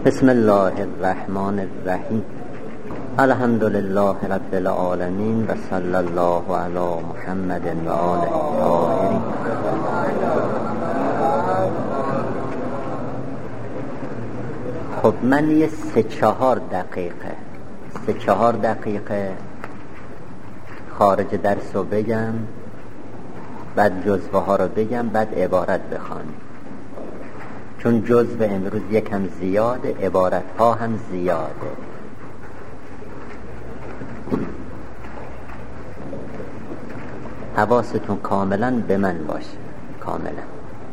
بسم الله الرحمن الرحیم. الحمد لله رب العالمین و صلی الله علی محمد و آله الطاهرین. خب من یه 3-4 دقیقه خارج درس رو بگم، بعد جزوه ها رو بگم، بعد عبارت بخوانیم، چون جزوه امروز یکم زیاده، عبارت ها هم زیاده. حواستون کاملا به من باشه. کاملا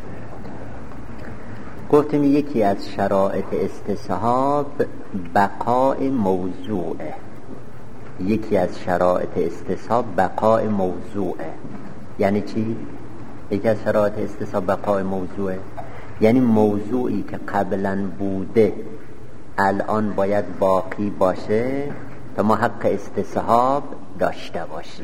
گفتیم یکی از شرایط استصحاب بقای موضوعه. یکی از شرایط استصحاب بقای موضوعه. یعنی چی؟ یکی از شرایط استصحاب بقای موضوعه یعنی موضوعی که قبلا بوده الان باید باقی باشه تا ما حق استصحاب داشته باشیم.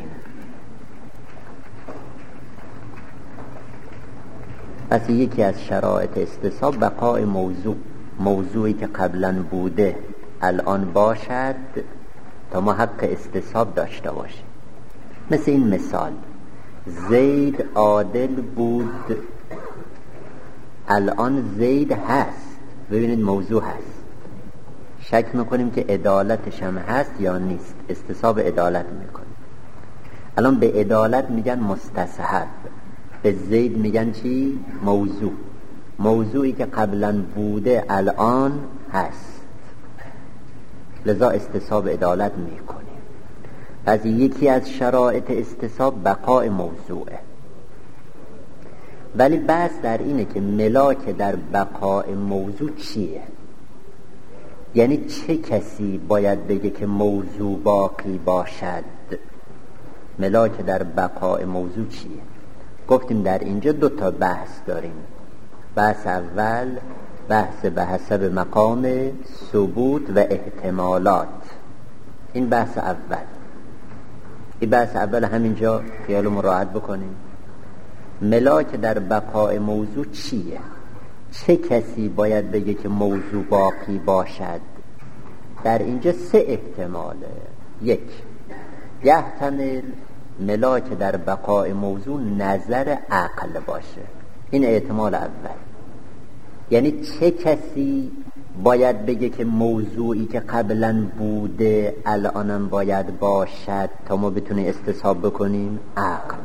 پس یکی از شرایط استصحاب بقای موضوعی که قبلا بوده الان باشد تا ما حق استصحاب داشته باشیم. مثل این مثال، زید عادل بود، الان زید هست. ببینید موضوع هست، شک میکنیم که عدالتش هم هست یا نیست، استصحاب عدالت میکنیم. الان به عدالت میگن مستصحب، به زید میگن چی؟ موضوعی که قبلا بوده الان هست، لذا استصحاب عدالت میکنیم. پس یکی از شرایط استصحاب بقای موضوعه. ولی بحث در اینه که ملاک در بقای موضوع چیه؟ یعنی چه کسی باید بگه که موضوع باقی باشد؟ ملاک در بقای موضوع چیه؟ گفتیم در اینجا 2 بحث داریم. بحث اول بحث به حسب مقام ثبوت و احتمالات. این بحث اول. این بحث اول همینجا خیال مراعات بکنیم. ملاک در بقای موضوع چیه؟ چه کسی باید بگه که موضوع باقی باشد؟ در اینجا 3 احتماله. 1، یحتمل ملاک در بقای موضوع نظر عقل باشه. این احتمال اول. یعنی چه کسی باید بگه که موضوعی که قبلا بوده الانم باید باشد تا ما بتونیم استصحاب بکنیم؟ عقل.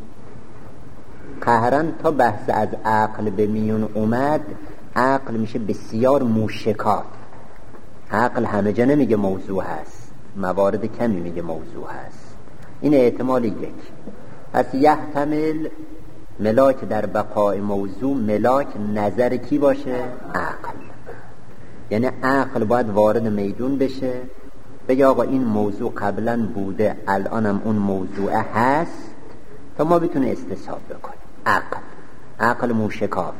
قهرن تا بحث از عقل به میون اومد، عقل میشه بسیار موشکاف. عقل همه جا نمیگه موضوع هست، موارد کمی میگه موضوع هست. این احتمال 1. پس یحتمل ملاک در بقای موضوع ملاک نظر کی باشه؟ عقل. یعنی عقل باید وارد میدون بشه، بگه آقا این موضوع قبلا بوده الانم اون موضوع هست تا ما بتونه استصحاب بکنیم. عقل موشکاف.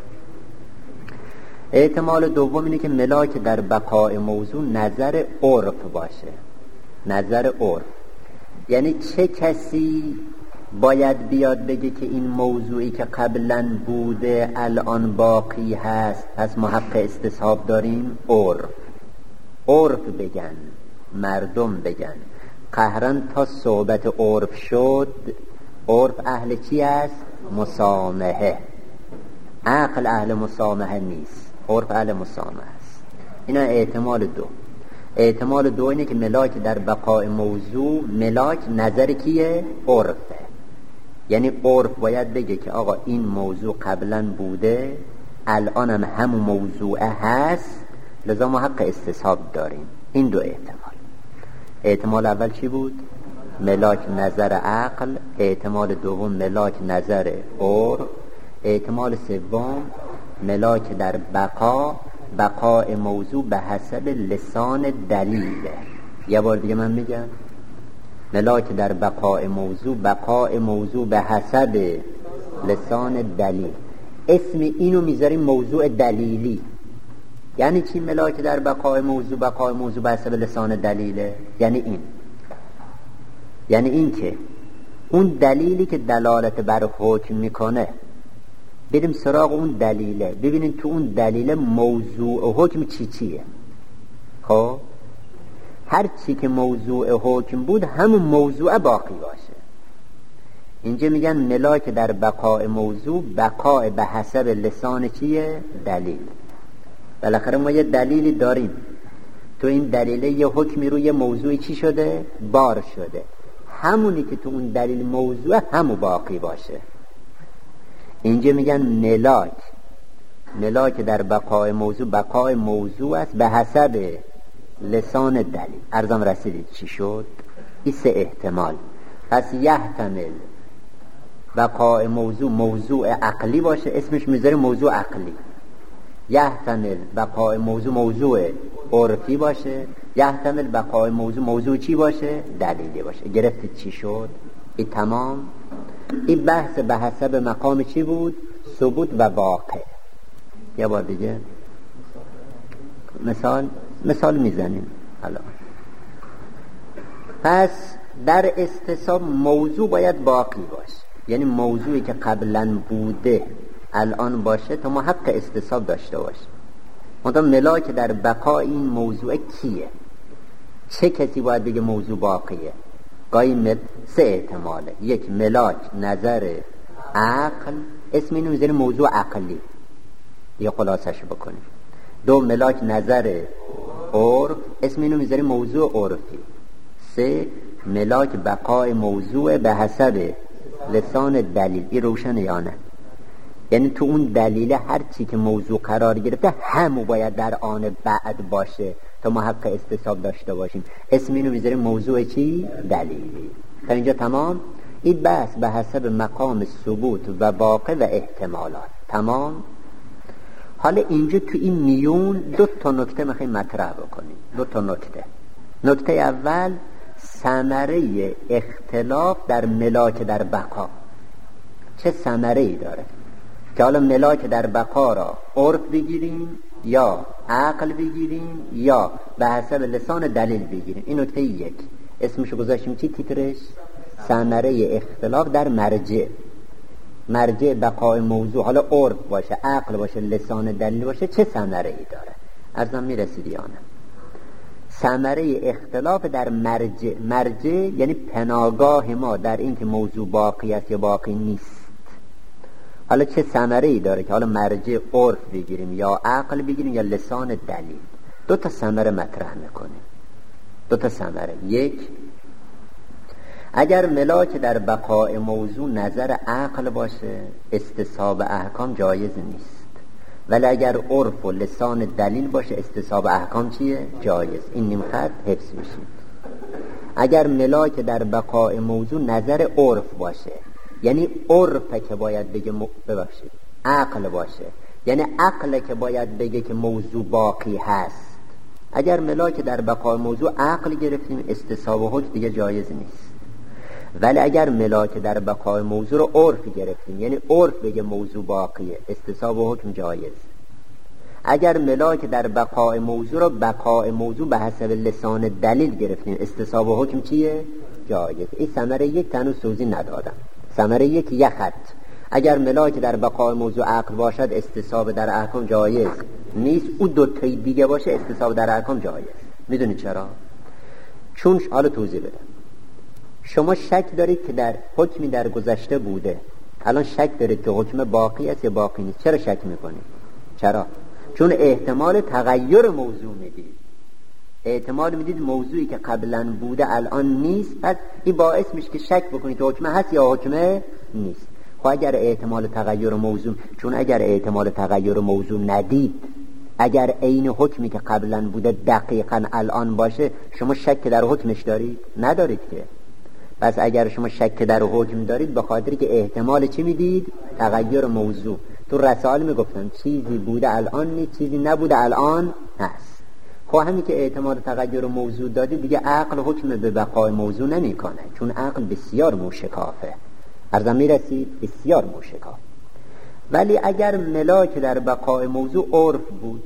احتمال دوم اینه که ملاک در بقای موضوع نظر عرف باشه. نظر عرف یعنی چه کسی باید بیاد بگه که این موضوعی که قبلا بوده الان باقی هست پس ما حق استصحاب داریم؟ عرف بگن، مردم بگن. قهرن تا صحبت عرف شد، عرف اهل چی است؟ مسامحه. عقل اهل مسامحه نیست، عرف اهل مسامحه است. اینا احتمال 2. احتمال 2 اینه که ملاک در بقای موضوع ملاک نظر کیه؟ عرفه. یعنی عرف باید بگه که آقا این موضوع قبلا بوده الانم همون موضوع هست، لذا ما حق استصحاب داریم. این 2 احتمال. احتمال اول چی بود؟ ملاک نظر عقل. احتمال دوم ملاک نظر عرف. احتمال سوم ملاک در بقای موضوع به حسب لسان دلیله. یه بار دیگه من میگم، ملاک در بقای موضوع به حسب لسان دلیل. اسم اینو میذاریم موضوع دلیلی. یعنی چی ملاک در بقای موضوع به حسب لسان دلیله؟ یعنی این که اون دلیلی که دلالت بر حکم میکنه بریم سراغ اون دلیله، ببینیم تو اون دلیل موضوع حکم چیه. خب هر چی که موضوع حکم بود همون موضوع باقی باشه. اینجا میگن ملاک در بقاء موضوع، بقاء به حسب لسان چیه؟ دلیل. بالاخره ما یه دلیلی داریم، تو این دلیل یه حکمی روی موضوعی چی شده؟ بار شده، همونی که تو اون دلیل موضوع همون باقی باشه. اینجا میگن ملاک در بقاء موضوع، بقاء موضوع است به حسب لسان دلیل. عرضم رسیدید چی شد؟ این سه احتمال. پس یحتمل بقاء موضوع عقلی باشه، اسمش میذاره موضوع عقلی. یحتمل بقاء موضوع عرفی باشه. یحتمل بقاء موضوع چی باشه؟ دلیلی باشه. گرفتید چی شد؟ این تمام. این بحث به حسب مقام چی بود؟ ثبوت و واقع. یه بار دیگه مثال میزنیم الان. پس در استصحاب موضوع باید باقی باشه، یعنی موضوعی که قبلا بوده الان باشه تا ما حق استصحاب داشته باشه. منتها ملاک در بقا این موضوع کیه؟ چه کسی باید بگه موضوع باقیه؟ گاهی سه احتماله. یک، ملاک نظر عقل، اسم اینو میذاریم موضوع عقلی، یه خلاصش بکنیم. دو، ملاک نظر عرف، اسم اینو میذاریم موضوع عرفی. سه، ملاک بقاء موضوع به حسب لسان دلیل. این روشنه یا نه؟ یعنی تو اون دلیل هر چی که موضوع قرار گرفته همو باید در آن بعد باشه تا ما حق استصحاب داشته باشیم. اسم اینو میذاریم موضوع چی؟ دلیلی. تا اینجا تمام. این بحث به حسب مقام ثبوت و واقع و احتمالات. تمام. حالا اینجا تو این میون دو تا نکته میخوایم مطرح بکنیم. دو تا نکته. نکته اول، ثمره اختلاف در ملاک در بقا. چه ثمره ای داره که حالا ملاک در بقا را عرف بگیریم یا عقل بگیریم یا به حسب لسان دلیل بگیریم؟ این نکته یک. اسمشو گذاشتیم چی؟ تیترش ثمره اختلاف در مرجع بقاء موضوع. حالا عرف باشه، عقل باشه، لسان دلیل باشه، چه ثمره ای داره؟ عرضم میرسید یا نه؟ ثمره اختلاف در مرجع یعنی پناهگاه ما در این که موضوع باقی است یا باقی نیست. حالا چه ثمره ای داره که حالا مرجع عرف بگیریم یا عقل بگیریم یا لسان دلیل؟ دو تا ثمره مطرح میکنیم. دو تا ثمره. یک، اگر ملاک در بقاء موضوع نظر عقل باشه استصحاب احکام جایز نیست، ولی اگر عرف و لسان دلیل باشه استصحاب احکام چیه؟ جایز. این نیم خط حفظ میشید. اگر ملاک در بقاء موضوع نظر عرف باشه، یعنی عرفه که باید بگه ببخشید عقل باشه، یعنی عقله که باید بگه که موضوع باقی هست. اگر ملاک در بقاء موضوع عقل گرفتیم استصحاب و حکم دیگه جایز نیست. ولی اگر ملاک در بقاء موضوع رو عرف گرفتیم، یعنی عرف بگه موضوع باقیه، استصحاب و حکم جایز. اگر ملاک در بقاء موضوع رو بقاء موضوع به حسب لسان دلیل گرفتیم، استصحاب و حکم چیه؟ جایز. این ثمره یک تنو سوزی ندادم. ثمره یک یه خط. اگر ملاک در بقاء موضوع عقل باشد استصحاب در احکام جایز نیست، او دو تای دیگه باشه استصحاب در احکام جایز. میدونید چرا؟ چون حالا توضیح بدم. شما شک دارید که در حکمی در گذشته بوده، الان شک دارید که حکم باقی است یا باقی نیست. چرا شک میکنید؟ چرا؟ چون احتمال تغییر موضوع میدید. احتمال میدید موضوعی که قبلا بوده الان نیست، پس این باعث میشه که شک بکنید حکم هست یا حکم نیست. خب اگر احتمال تغییر موضوع، چون اگر احتمال تغییر موضوع ندید، اگر عین حکمی که قبلا بوده دقیقاً الان باشه، شما شک در حکمش دارید؟ ندارید که. پس اگر شما شک در حکم دارید به خاطری که احتمال چی میدید؟ تغییر موضوع. تو رسائل میگفتن چیزی بوده الان نیست، چیزی نبوده الان هست. خب همین که احتمال تغییر موضوع دادی دیگه عقل حکم به بقای موضوع نمیکنه، چون عقل بسیار موشکافه. عرضم میرسید؟ بسیار موشکاف. ولی اگر ملاک در بقای موضوع عرف بود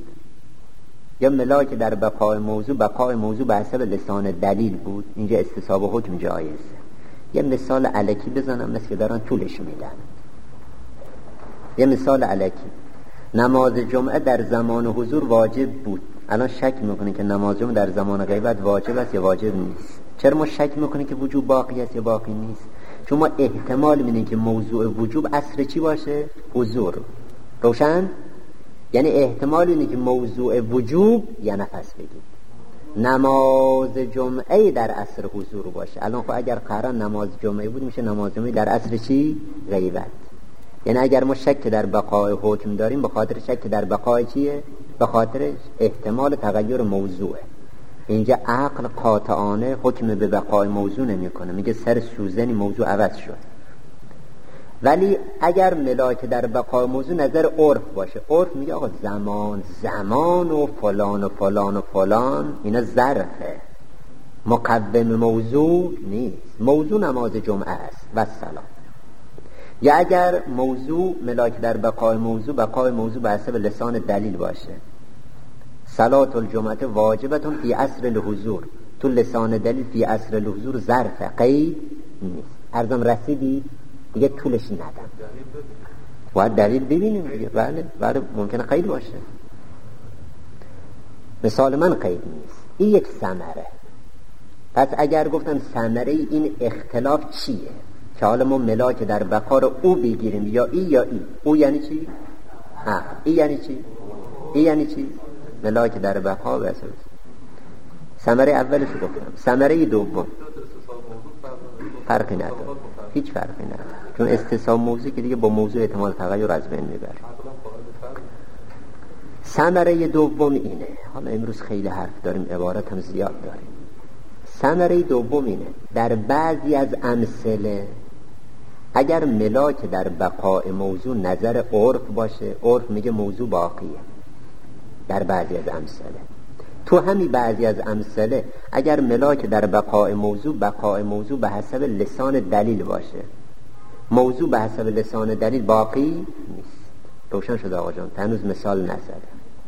یا ملاک در بقای موضوع به حسب لسان دلیل بود، اینجا استصحاب و حکم جایزه. یه مثال الکی بزنم مثل که دارن طولش میدن. یه مثال الکی، نماز جمعه در زمان حضور واجب بود، الان شک میکنه که نماز جمعه در زمان غیبت واجب است یا واجب نیست. چرا ما شک میکنه که وجوب باقی است یا باقی نیست؟ چون ما احتمال میدیم که موضوع وجوب اصل چی باشه؟ حضور. روشن؟ یعنی احتمال اینه که موضوع وجوب یا نفس بگید نماز جمعه در عصر حضور باشه. الان خب اگر قرار نماز جمعه بود میشه نماز جمعه در عصر چی؟ غیبت. یعنی اگر ما شک در بقای حکم داریم به خاطر شک در بقای چیه؟ به خاطر احتمال تغییر موضوعه. اینجا عقل قاطعانه حکم به بقای موضوع نمیکنه، میگه سر سوزنی موضوع عوض شد. ولی اگر ملاک در بقای موضوع نظر عرف باشه، عرف میگه آقا زمان و فلان و فلان و فلان اینا ظرفه، مقوم موضوع نیست. موضوع نماز جمعه است و سلام. یا اگر موضوع ملاک در بقای موضوع به حسب لسان دلیل باشه، صلات الجمعه واجبتون فی عصر الحضور، تو لسان دلیل فی عصر الحضور ظرفه، قید نیست. ارزم رسیدی؟ دیگه طولش ندم، باید دلیل ببینیم دیگه. بله ممکنه قید باشه، مثال من قید نیست. این یک ثمره. پس اگر گفتم ثمره این اختلاف چیه که حالا ما ملاک در بقا رو او بگیریم یا ای یا ای، او یعنی چی؟ ای یعنی چی؟ ای یعنی چی؟ ملاک در بقا و اساس. ثمره اولش رو گفتم. ثمره دوم فرقی نداره، هیچ فرقی نداره، چون استصحاب موضوع که دیگه با موضوع احتمال تغییر از بین میبره. ثمره دوم اینه، حالا امروز خیلی حرف داریم، عبارت هم زیاد داریم. ثمره دوم اینه، در بعضی از امثله اگر ملاک در بقاء موضوع نظر عرف باشه، عرف میگه موضوع باقیه. در بعضی از امثله، تو همین بعضی از امثله اگر ملاک در بقاء موضوع به حسب لسان دلیل باشه، موضوع به حسب لسان دلیل باقی نیست. روشن شد آقا جان؟ هنوز مثال نزده.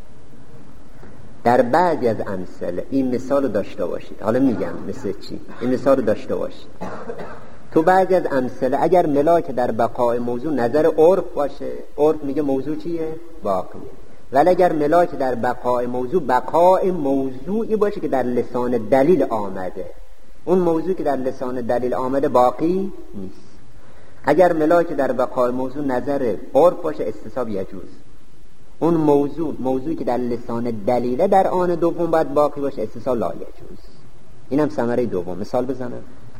در بعضی از امثله این مثال رو داشته باشید. حالا میگم مثل چی؟ این مثال رو داشته باشید. تو بعضی از امثله اگر ملاک در بقاء موضوع نظر عرف باشه، عرف میگه موضوع چیه؟ باقیه. ولی اگر ملاک در بقاء موضوعی باشه که در لسان دلیل آمده، اون موضوع که در لسان دلیل آمده باقی نیست. اگر ملاک در بقاء موضوع نظر عرف باشه، استصحاب یجوز. اون موضوعی که در لسان دلیله در آن دوم باید باقی باشه، استصحاب لا یجوز. اینم ثمره دوم. مثال بزنم.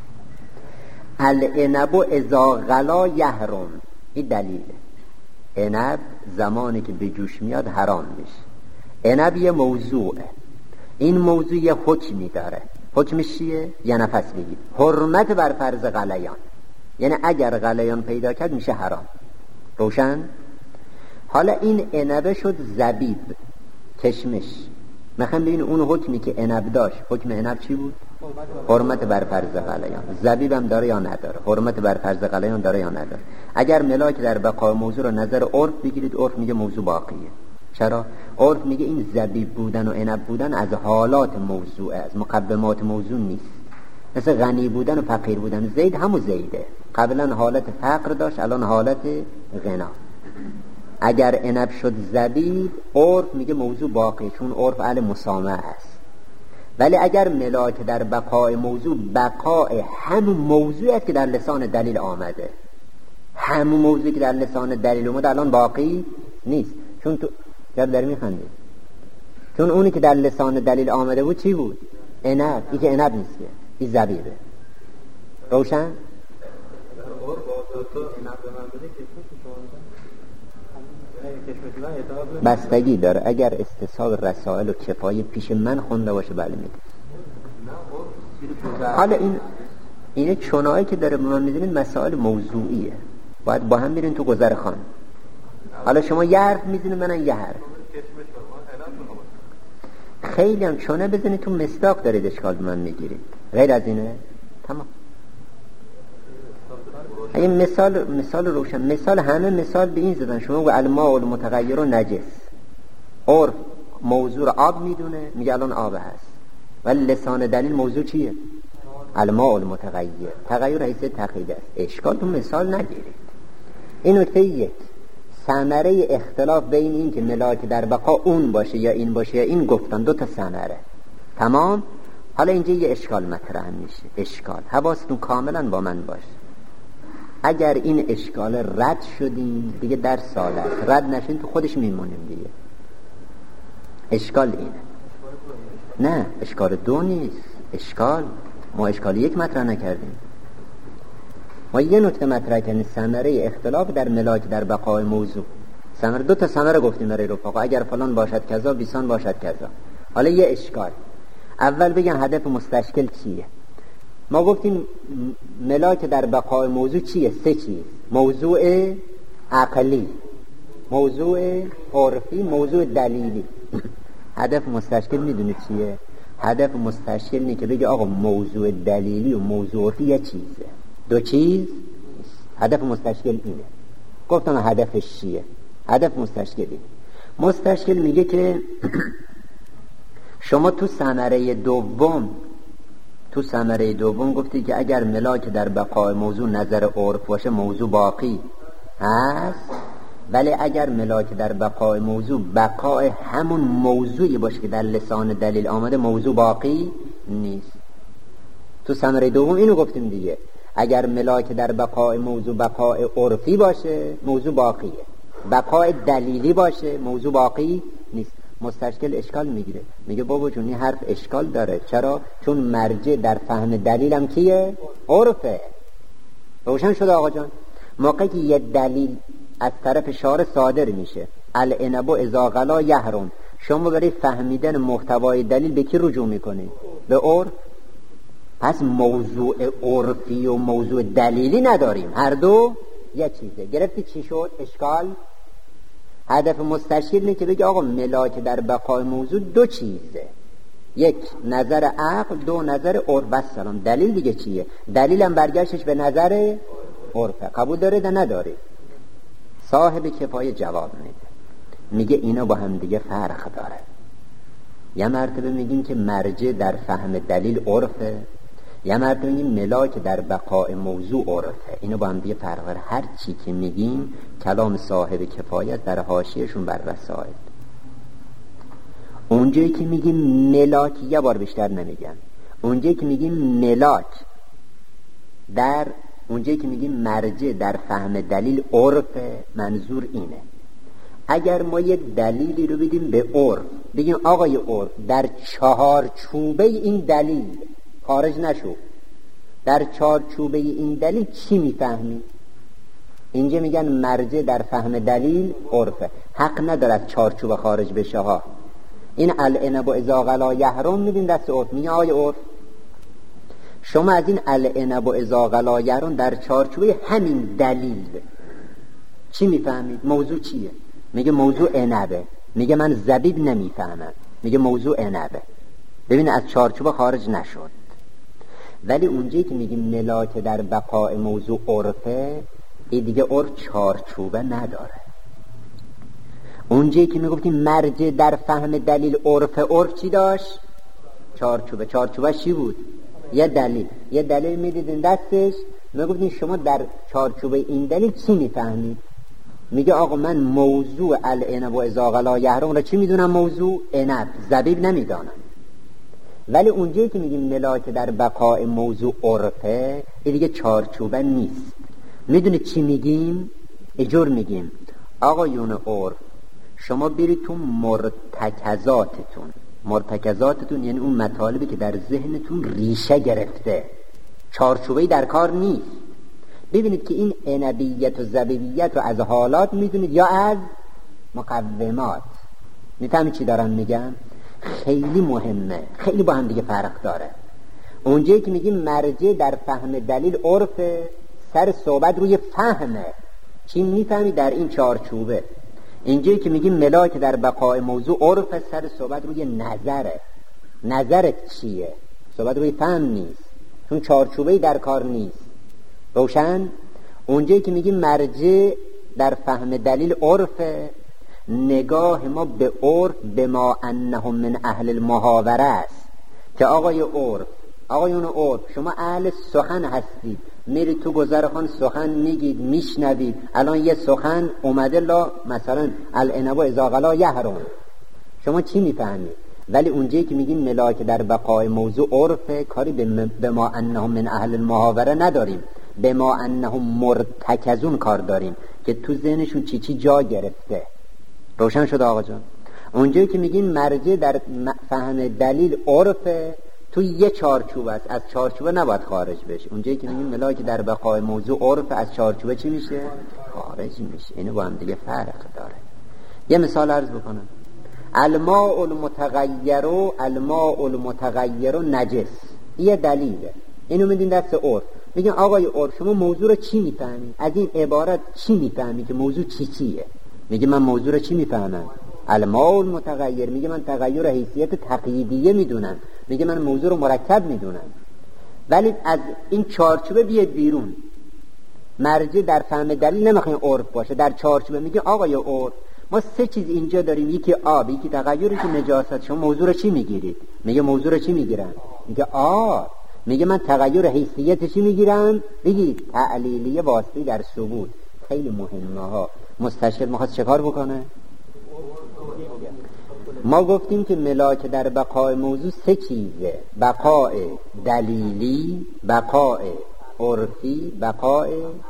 العنب اذا غلا یحرم. این دلیله. عنب زمانی که به جوش میاد حرام میشه. عنب یه موضوعه، این موضوع یه حکمی داره. حکمش چیه؟ یه نفس بگید، حرمت بر فرض غلیان، یعنی اگر غلیان پیدا کرد میشه حرام. روشن؟ حالا این عنب شد زبیب، کشمش. میخوام ببین اون حکمی که عنب داشت، حکم عنب چی بود؟ حرمت بر فرض غلیان. زبیب هم داره یا نداره؟ حرمت بر فرض غلیان داره یا نداره؟ اگر ملاک در بقاء موضوع رو نظر عرف بگیرید، عرف میگه موضوع باقیه. چرا؟ عرف میگه این زبیب بودن و عنب بودن از حالات موضوعه، از مقومات موضوع نیست. مثل غنی بودن و فقیر بودن. زید همون زیده، قبلا حالت فقر داشت، الان حالت غنا. اگر عنب شد زبیب، عرف میگه موضوع باقی، چون عرف اهل مسامحه است. ولی اگر ملاک در بقاء موضوع، بقاء همون موضوعی است که در لسان دلیل آمده، همون موضوعی که در لسان دلیل اومده الان باقی نیست. چون تو جب داری میخندی، چون اونی که در لسان دلیل آمده بود چی بود؟ عنب. این که عنب نیست، این زبیبه. روشن؟ بستگی داره. اگر استصحاب رسائل و کفایه پیش من خونده باشه بله میده. حالا اینه چونایی که داره به من میزنید مسائل موضوعیه، باید با هم میرین تو گذرخان. حالا شما یه حرف میزنید، منم یه حرف. خیلی هم چونه بزنید تو مصداق دارید اشکال به من میگیرید. غیر از اینه تمام. این مثال روشن. مثال همه مثال به این زدن. شما و الماء المتغیر و نجس، عرف موضوع رو آب میدونه، میگه الان آب هست، ولی لسان دلیل موضوع چیه؟ الماء المتغیر. تغییر حیث تقیید است. اشکال تو مثال نگیرید. این نکته یک. ثمره اختلاف بین این که ملاک در بقا اون باشه یا این باشه یا این گفتن 2 تا ثمره. تمام. حالا اینجا یه اشکال مطرح میشه. اشکال حواستون کاملا با من باشه. اگر این اشکال رد شدیم دیگه در سالت، رد نشدیم تو خودش میمونیم دیگه. اشکال اینه. نه اشکال 2 نیست. اشکال ما اشکال 1 مطرح نکردیم. ما یه نکته مطرح کردیم، ثمره اختلاف در ملاک در بقای موضوع. ثمره 2 تا ثمره گفتیم برای رفقا، اگر فلان باشد کذا بیسان باشد کذا. حالا یه اشکال. اول بگن هدف مستشکل چیه. ما گفتیم ملاک در بقای موضوع چیه؟ 3 چیز: موضوع عقلی، موضوع عرفی، موضوع دلیلی. هدف مستشکل میدونه چیه؟ هدف مستشکل اینه که بگه آقا موضوع دلیلی و موضوع عرفی یه چیزه، 2 چیز. هدف مستشکل اینه. گفتم هدفش چیه؟ هدف مستشکل اینه. مستشکل میگه که شما تو ثمره دوم گفتی که اگر ملاک در بقای موضوع نظر عرف باشه موضوع باقی هست، ولی اگر ملاک در بقای موضوع بقای همون موضوعی باشه که در لسان دلیل آمده موضوع باقی نیست. تو ثمره دوم اینو گفتیم دیگه. اگر ملاک در بقای موضوع بقای عرفی باشه موضوع باقیه، بقای دلیلی باشه موضوع باقی نیست. مستشکل اشکال میگیره، میگه بابا جون این حرف اشکال داره. چرا؟ چون مرجع در فهم دلیلم کیه؟ عرفه. روشن شد آقا جان؟ موقعی که یه دلیل از طرف شارع صادر میشه، العنب اذا غلا یحرم، شما برای فهمیدن محتوای دلیل به کی رجوع میکنید؟ به عرف. پس موضوع عرفی و موضوع دلیلی نداریم، هر دو یه چیزه. گرفتی چی شد؟ اشکال. هدف مستشکل اینه که بگه آقا ملاک در بقای موضوع 2 چیزه: 1 نظر عقل، 2 نظر عرف. بس سلام. دلیل دیگه چیه؟ دلیلم برگشتش به نظر عرفه. قبول داره یا نداره؟ صاحب کفایه جواب میده، میگه اینا با هم دیگه فرق داره. یه مرتبه میگیم که مرجع در فهم دلیل عرفه، یه مرتبه میگیم ملاک در بقای موضوع عرفه. اینا با هم دیگه فرق داره. هر چی که میگیم کلام صاحب کفایت در حاشیه‌شون بر رسائل. اونجایی که میگیم ملاک، یه بار بیشتر نمیگم، اونجایی که میگیم ملاک در اونجایی که میگیم مرجع در فهم دلیل عرفه، منظور اینه اگر ما یک دلیلی رو بدیم به عرف، بگیم آقای عرف در 4 چوبه این دلیل خارج نشو، در 4 چوبه این دلیل چی میفهمی؟ اینجا میگن مرجع در فهم دلیل عرفه. حق نداره از 4 چوبه خارج بشه ها. این العنب اذا غلا یحرم میدین دست عرف. میگه آقای عرف شما از این العنب اذا غلا یحرم در 4 چوبه همین دلیل چی میفهمید؟ موضوع چیه؟ میگه موضوع عنبه. میگه من زبیب نمیفهمم. میگه موضوع عنبه. ببین از 4 چوبه خارج نشد. ولی اونجایی که میگیم ملاک در بقای موضوع عرفه، این دیگه عرف 4 چوبه نداره. اونجایی که میگفتیم مرجع در فهم دلیل عرف چی داشت؟ 4 چوبه. 4 چوبه چی بود؟ یه دلیل میدیدین دستش، میگفتین شما در 4 چوبه این دلیل چی میفهمید؟ میگه آقا من موضوع العنب و اذا غلا یحرم را چی میدونم؟ موضوع عنب، زبیب نمیدانم. ولی اونجایی که میگیم ملاک در بقای موضوع عرفه، این دیگه 4 چوبه نیست. میدونی چی میگیم؟ اجور میگیم آقایون عرف شما برید تو مرتکزاتتون یعنی اون مطالبی که در ذهنتون ریشه گرفته، 4 چوبه‌ای در کار نیست. ببینید که این عنبیت و زبیبیت رو از حالات میدونید یا از مقومات. میفهمید چی دارم میگم؟ خیلی مهمه، خیلی با هم دیگه فرق داره. اونجایی که میگیم مرجع در فهم دلیل عرف، سر صحبت روی فهمه، چی میفهمی در این 4 چوبه. اینجایی که میگیم ملاک در بقای موضوع عرف، سر صحبت روی نظره. نظرت چیه؟ صحبت روی فهم نیست، چون 4 چوبه‌ای در کار نیست. روشن؟ اونجایی که میگیم مرجع در فهم دلیل عرف، نگاه ما به عرف به ما انهم من اهل المحاوره است که آقای عرف آقایون عرف، شما اهل سخن هستید، میرید تو گذرخان سخن میگید، میشنوید. الان یه سخن اومده لا مثلا العنب اذا غلا یحرم، شما چی میفهمید؟ ولی اونجایی که میگیم ملاک در بقای موضوع عرفه، کاری به ما انهم من اهل المحاوره نداریم، به ما انهم مرتکزون کار داریم که تو ذهنشون چی چی جا گرفته. روشن شد آقا جان؟ اونجایی که میگیم مرجع در فهم دلیل عرفه، تو یه چارچوب است، از چارچوبه نباید خارج بشه. اونجایی که میگیم ملاک در بقای موضوع عرف، از چارچوبه چی میشه؟ خارج میشه. اینو با هم دیگه فرق داره. یه مثال عرض بکنم. الماء المتغیر نجس، یه دلیله. اینو میدین دست عرف، میگن آقای عرف شما موضوع رو چی میفهمی؟ از این عبارت چی میفهمی که موضوع چیه؟ میگه من موضوع رو چی میفهمم؟ الماء المتغیر، میگه من تغییر حیثیت تقییدیه میدونم، میگه من موضوع رو مرکب میدونم. ولی از این چارچوبه بیاد بیرون، مرجع در فهم دلیل نمیخواد عرف باشه، در چارچوبه میگه آقای عرف ما سه چیز اینجا داریم، یکی آب، یکی تغییر، یکی نجاست. شما موضوع رو چی میگیرید؟ میگه موضوع رو چی میگیرن؟ میگه آب. میگه من تغییر حیثیت چی میگیرم؟ بگید تعلیلیه واسطی در ثبوت. خیلی مهمه ها. مستشکل میخواست چه کار بکنه؟ ما گفتیم که ملاک در بقای موضوع سه چیزه: بقای دلیلی، بقای عرفی، بقای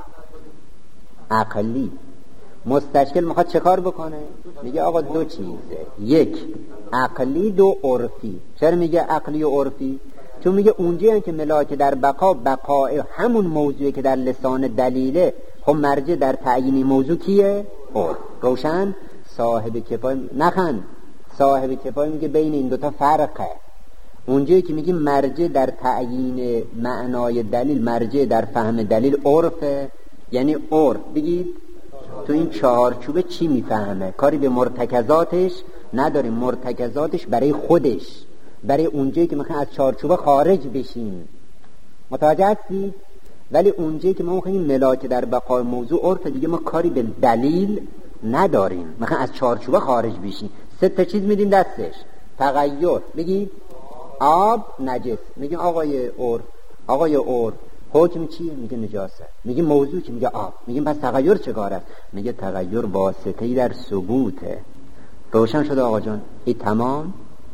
عقلی. مستشکل میخواد چه کار بکنه؟ میگه آقا دو چیزه، یک عقلی، دو عرفی. چرا میگه عقلی و عرفی؟ چون میگه اونجایی که ملاک در بقای همون موضوعی که در لسان دلیله، خب مرجع در تعیین موضوع کیه؟ عرف. روشن؟ صاحب کفایه نخند، صاحب کفایه میگه بین این دوتا فرقه. اونجایی که میگه مرجع در تعیین معنای دلیل، مرجع در فهم دلیل عرفه، یعنی عرف بگید تو این چارچوبه چی میفهمه، کاری به مرتکزاتش نداریم، مرتکزاتش برای خودش، برای اونجایی که میخوایم از چارچوبه خارج بشیم. متوجه هستی؟ ولی اونجایی که ما میخوایم ملاک در بقای موضوع عرف، دیگه ما کاری به دلیل نداریم، میخوایم از چارچوبه خارج بشیم. سه تا چیز میدیم دستش: تغییر، بگید آب، نجس. میگیم آقای عرف حکم چیه؟ میگه نجاست. میگه موضوع چی؟ میگه آب. میگیم پس تغییر چه کار است؟ میگه تغییر واسطه‌ای در ثبوته. روشن شد آقا جان؟ این تمام.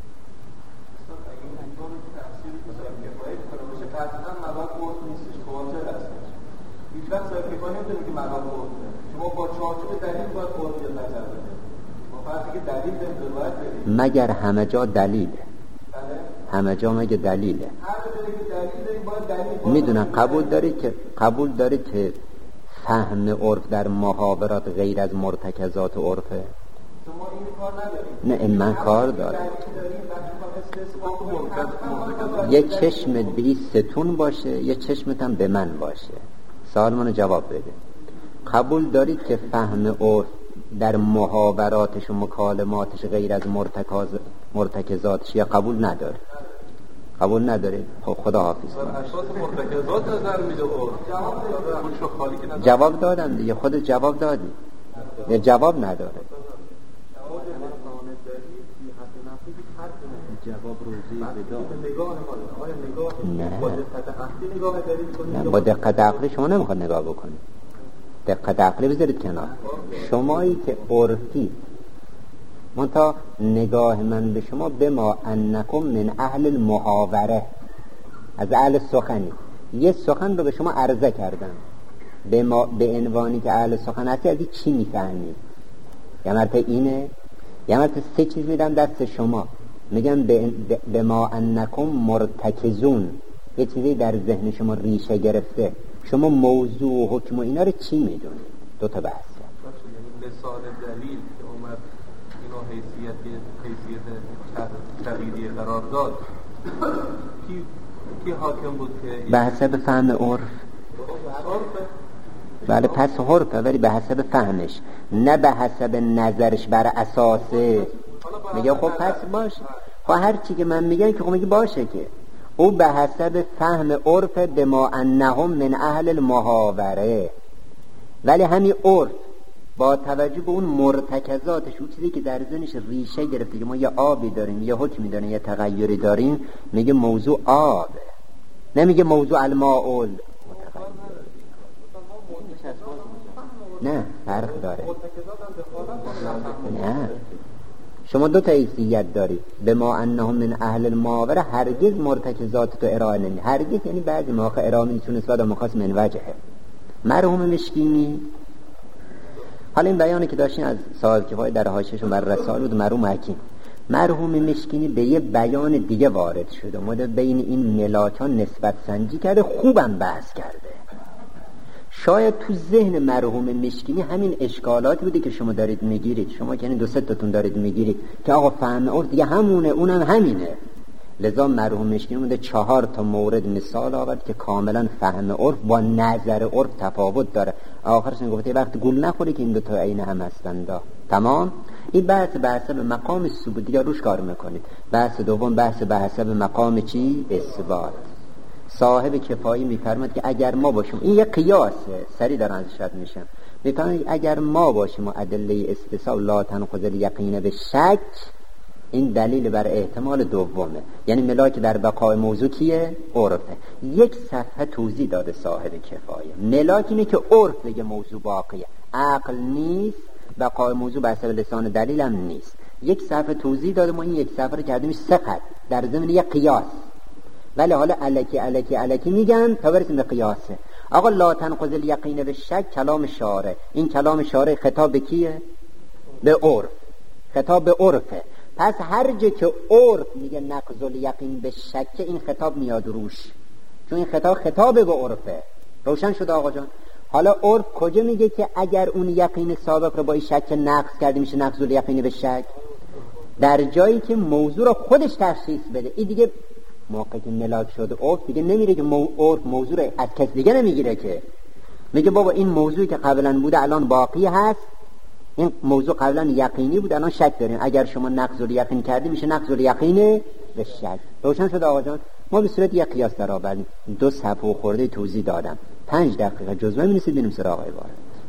مگر همه جا دلیله، همه جا مگه دلیله. میدونم قبول داری که فهم عرف در محاورات غیر از مرتکزات عرفه؟ نه این من کار دارم. یه چشمت به ستون باشه، یه چشمت هم به من باشه. سوال منو جواب بده. قبول دارید که فهم عرف در محاوراتش و مکالماتش غیر از مرتکزاتش یا قبول نداره؟ قبول نداره؟ خب خدا حافظ. جواب دادم دیگه، خود جواب دادی. یا جواب نداره؟ نه با دقت عقلی شما نمیخواد نگاه بکنید. دقت عقلی بذارید کنار. شمایی که عرفی، منتها نگاه من به شما به ما انکم من اهل المحاوره، از اهل سخنی. یه سخن رو به شما عرضه کردم، به عنوانی که اهل سخن هستی از این چی میفهمی؟ یه مرتبه اینه، یه مرتبه سه چیز میدم دست شما، میگم به ما انکم مرتکزون، یه چیزی در ذهن شما ریشه گرفته، شما موضوع و حکم و اینا رو چی میدونید؟ دو تا بحث. لسان دلیل که اومد اینو حیثیت تغییری قرار داد، کی حاکم بود که به حسب فهم عرف؟ بله پس عرفه، ولی به حسب فهمش، نه به حسب نظرش بر اساسه. میگه خب پس باشه، خب هر چی که من میگم که خب میگه باشه، که او به حسب فهم عرف به ما انهم من اهل المحاوره. ولی همین عرف با توجه به اون مرتکزاتش، اون چیزی که در ذهنش ریشه گرفته که ما یه آبی داریم، یه حکمی داریم، یه تغییری داریم، میگه موضوع آبه. نمیگه موضوع الماء نه فرق داره. نه شما دو تا حیثیت داری. به ما انهم من اهل الماوره هرگز مرتکزات تو ارائه نمی، هرگز یعنی بعضی مواقع ارائه میتونست بعد مخاص من وجهه. مرحوم مشکینی، حالا این بیانی که داشتین از صاحب کفایه در حاشیه‌شون بر رسائل بود مرحوم حکیم، مرحوم مشکینی به یه بیان دیگه وارد شده، اومده بین این ملاکان نسبت سنجی کرده، خوبم بحث کرده. شاید تو ذهن مرحوم مشکینی همین اشکالات بوده که شما دارید میگیرید، شما که یعنی دو سه تاتون دارید میگیرید که آقا فهم عرف دیگه همونه، اونم همینه. لذا مرحوم مشکینی بوده 4 تا مورد مثال آورد که کاملا فهم عرف با نظر عرف تفاوت داره. آخرش گفته وقت گول نخوری که این دو تا عین هم هستند. تمام. این بحث به مقام ثبوت دیگه روش کار میکنید. بحث دوم بحث به مقام چی؟ اثبات. صاحب کفایی میفرماد که اگر ما باشیم، این یه قیاسه، سری دارن ازش رد میشم، میفرماد اگر ما باشیم و ادله استثناء لا تنقض الیقین به شک، این دلیل بر احتمال دومه، یعنی ملاک در بقای موضوع کیه؟ عرفه. یک صفحه توضیح داده صاحب کفایه. ملاک اینه که عرف بگه موضوع باقیه، عقل نیست، بقای موضوع بحث لسان دلیل هم نیست. یک صفحه توضیح داده، ما این یک صفحه رو کردیمش 3 خط در ضمن یک قیاس، ولی حالا الکی میگن تا برسیم به قیاسه. آقا لا تنقض الیقین به شک کلام شارع، این کلام شارع خطاب به کیه؟ به عرف، خطاب به عرفه. پس هر جا که عرف میگه نقض الیقین به شک، این خطاب میاد روش، چون این خطاب به عرفه. روشن شد آقا جان؟ حالا عرف کجا میگه که اگر اون یقین سابق رو با این شک نقض کرده میشه نقض الیقین به شک؟ در جایی که موضوع رو خودش تشخیص بده. این دیگه موقعی که ملاک شده عرف دیگه نمیره که عرف موضوع رو از کس دیگه نمیگیره، که میگه بابا این موضوعی که قبلا بوده الان باقی هست، این موضوع قبلا یقینی بود الان شک داریم، اگر شما نقض الیقین کردی میشه نقض الیقین به شک. روشن شد آقا جان؟ ما به صورت یک قیاس در آوردیم، 2 صفحه خورده توضیح دادم، 5 دقیقه جزوه می‌نویسید ببینیم سراغ عبارت.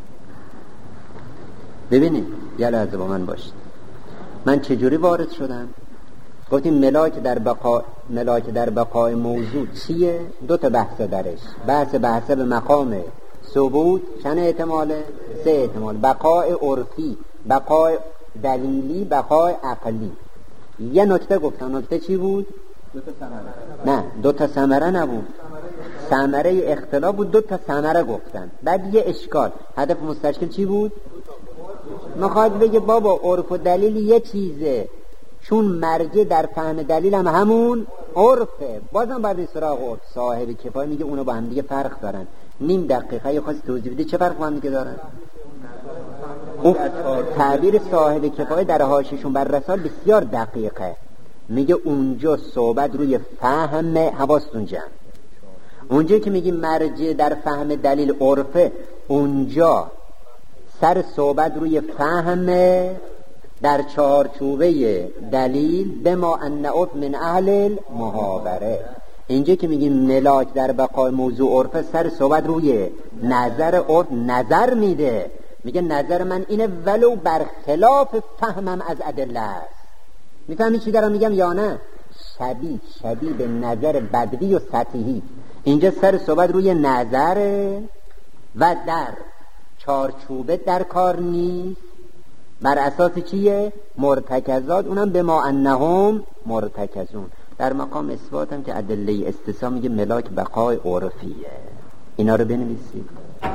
ببینید یه لحظه با من باشید، من چجوری وارد شدم؟ گفتیم ملاک در بقای موضوع چیه؟ 2 تا بحث درش، بحث به مقام ثبوت، چند احتماله؟ 3 احتمال، بقای عرفی، بقای دلیلی، بقای عقلی. یه نکته گفتم، نکته چی بود؟ 2 تا ثمره. نه 2 تا ثمره نبود، ثمره اختلاف بود، 2 تا ثمره گفتن. بعد یه اشکال، هدف مستشکل چی بود؟ میخواد بگه بابا عرف و دلیل یه چیزه، چون مرجع در فهم دلیل هم همون عرفه، بازم باید سراغ عرف. صاحب کفایه میگه اونو با هم دیگه فرق دارن. نیم دقیقه خواست توضیح بده چه فرق با هم دیگه دارن. اون تعبیر صاحب کفایه در حاشیه‌شون بر رسائل بسیار دقیقه، میگه اونجا صحبت روی فهم، حواستون جمع، اونجا که میگی مرجع در فهم دلیل عرفه، اونجا سر صحبت روی فهم در چارچوبه دلیل به ما ان عرف من اهل المحاوره. اینجا که میگیم ملاک در بقای موضوع عرفه، سر صحبت روی نظر عرف نظر میده، میگه نظر من اینه ولو برخلاف فهمم از ادله است. میفهمی چی دارم میگم یا نه؟ شبیه به نظر بدوی و سطحی. اینجا سر صحبت روی نظر و در چارچوبه در کار نیست، بر اساس چیه؟ مرتکزات، اونم به ما انهم مرتکزون. در مقام اثبات هم که ادله استثناء میگه ملاک بقای عرفیه. اینا رو بنویسید.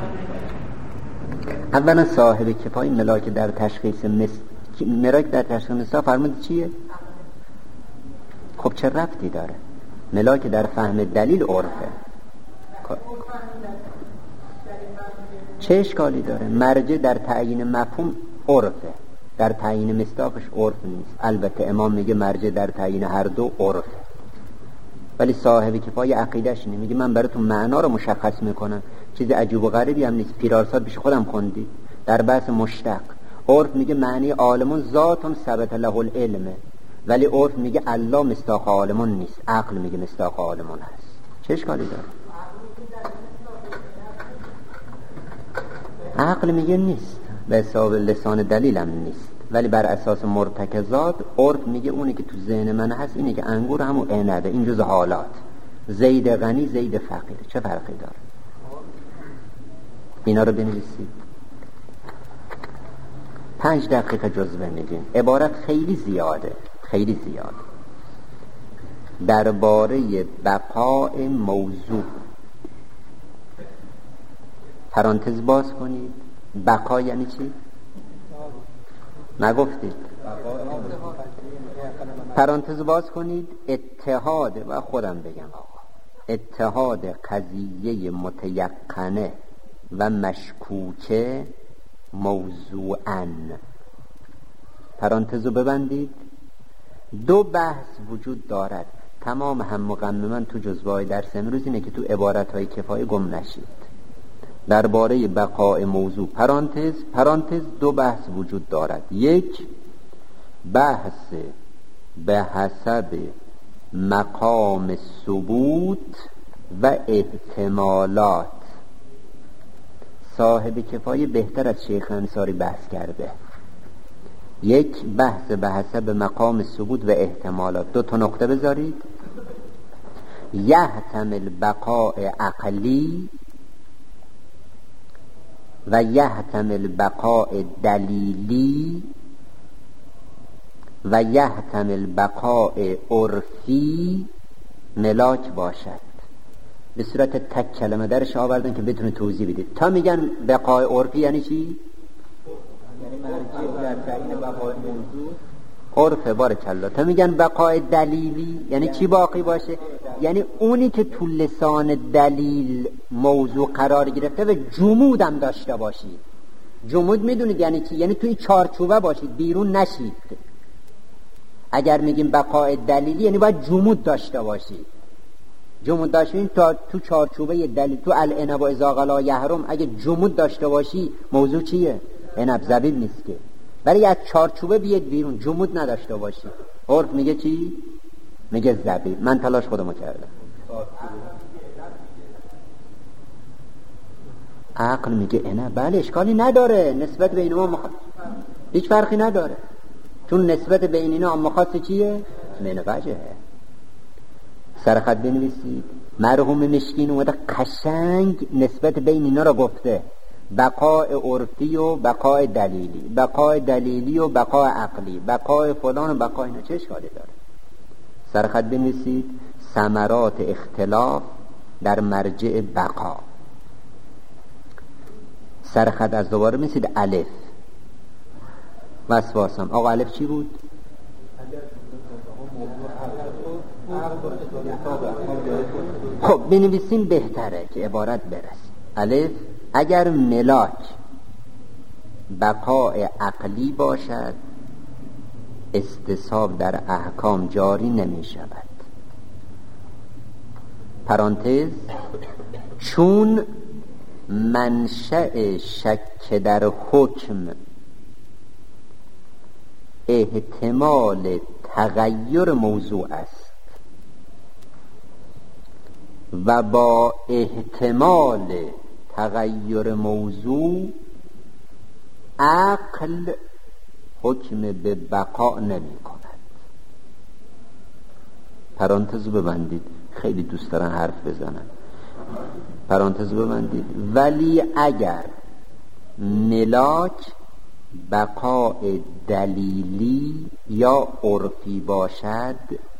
اولا صاحب کفایه ملاک در تشخیص ملاک در تشخیص مثال فرمود چیه؟ خب چه ربطی داره؟ ملاک در فهم دلیل عرفه، چه اشکالی داره؟ مرجع در تعیین مفهوم عرفه، در تعیین مصداقش عرف نیست. البته امام میگه مرجع در تعیین هر دو عرفه، ولی صاحب کفایه عقیدهش اینه، میگه من براتون معنا رو مشخص میکنم، چیز عجیب و غریبی هم نیست. پیرارسال پیش خودم خوندی در بحث مشتق. عرف میگه معنی عالمون ذاتون ثبت له العلم، ولی عرف میگه الله مصداق عالمون نیست، عقل میگه مصداق عالمون هست. چه اشکالی داره؟ عقل میگه نیست، به حساب لسان دلیل هم نیست، ولی بر اساس مرتکزات عرف میگه اونی که تو ذهن من هست اینه که انگور همون عنبه، این جزء حالات. زید غنی زید فقیر، چه فرقی داره؟ اینا رو بنویسید. 5 دقیقه جزوه میگیم. عبارت خیلی زیاده، خیلی زیاده. درباره بقاء موضوع پرانتز باز کنید. بقا یعنی چی؟ نگفتید. پرانتز باز کنید. اتحاد، و خودم بگم آقا، اتحاد قضیه متیقنه و مشکوکه موضوعاً. پرانتزو ببندید. 2 بحث وجود دارد. تمام هم مقنناً تو جزوه‌های درس امروز اینه که تو عبارت‌های کفایه گم نشید. درباره بقاء موضوع پرانتز 2 بحث وجود دارد. 1 بحث به حسب مقام ثبوت و احتمالات. صاحب کفایه بهتر از شیخ انصاری بحث کرده. 1 بحث به حسب مقام ثبوت و احتمالات. 2 تا نقطه بذارید. یحتمل بقاء عقلی و یحتمل بقاء دلیلی و یحتمل بقاء عرفی ملاک باشد. به صورت تک کلمه درش آوردن که بتونه توضیح بدید. تا میگن بقاء عرفی یعنی چی؟ یعنی مرجع در تعیین بقاء موضوع عرف. بارکالله. تا میگن بقاء دلیلی یعنی چی باقی باشه؟ یعنی اونی که تو لسان دلیل موضوع قرار گرفته و جمود هم داشته باشید. جمود میدونید یعنی چی؟ یعنی توی چارچوبه باشید، بیرون نشید. اگر میگیم بقاء دلیلی یعنی باید جمود داشته باشید. جمود داشتین تا تو چارچوبه دلیل، تو العنب و اذا غلا یحرم اگه جمود داشته باشی موضوع چیه؟ عنب زبیب نیست که. برای از چارچوبه بیاد بیرون، جمود نداشته باشی. عرف میگه چی؟ میگه زبیب. من تلاش خودمو کردم. عقل میگه عنب. بله اشکالی نداره، نسبت بین ما هیچ فرقی نداره، چون نسبت بین اینا مخاص چیه؟ من وجهه. سرخط بنویسید. مرحوم مشکین اومده قشنگ نسبت بین اینا را گفته. بقاء عرفی و بقاء دلیلی، بقاء دلیلی و بقاء عقلی، بقاء فلان و بقاء اینا. چه اشکالی داره؟ سرخط بنویسید. ثمرات اختلاف در مرجع بقا. سرخط از دوباره بنویسید. الف وسواسم. آقا الف چی بود؟ خب بنویسیم بهتره که عبارت برسیم. الف اگر ملاک بقاء عقلی باشد استصحاب در احکام جاری نمی شود. پرانتز چون منشأ شک در حکم احتمال تغییر موضوع است و با احتمال تغییر موضوع عقل حکم به بقا نمی کند. پرانتز ببندید. خیلی دوست دارن حرف بزنن. پرانتز ببندید. ولی اگر ملاک بقاء دلیلی یا عرفی باشد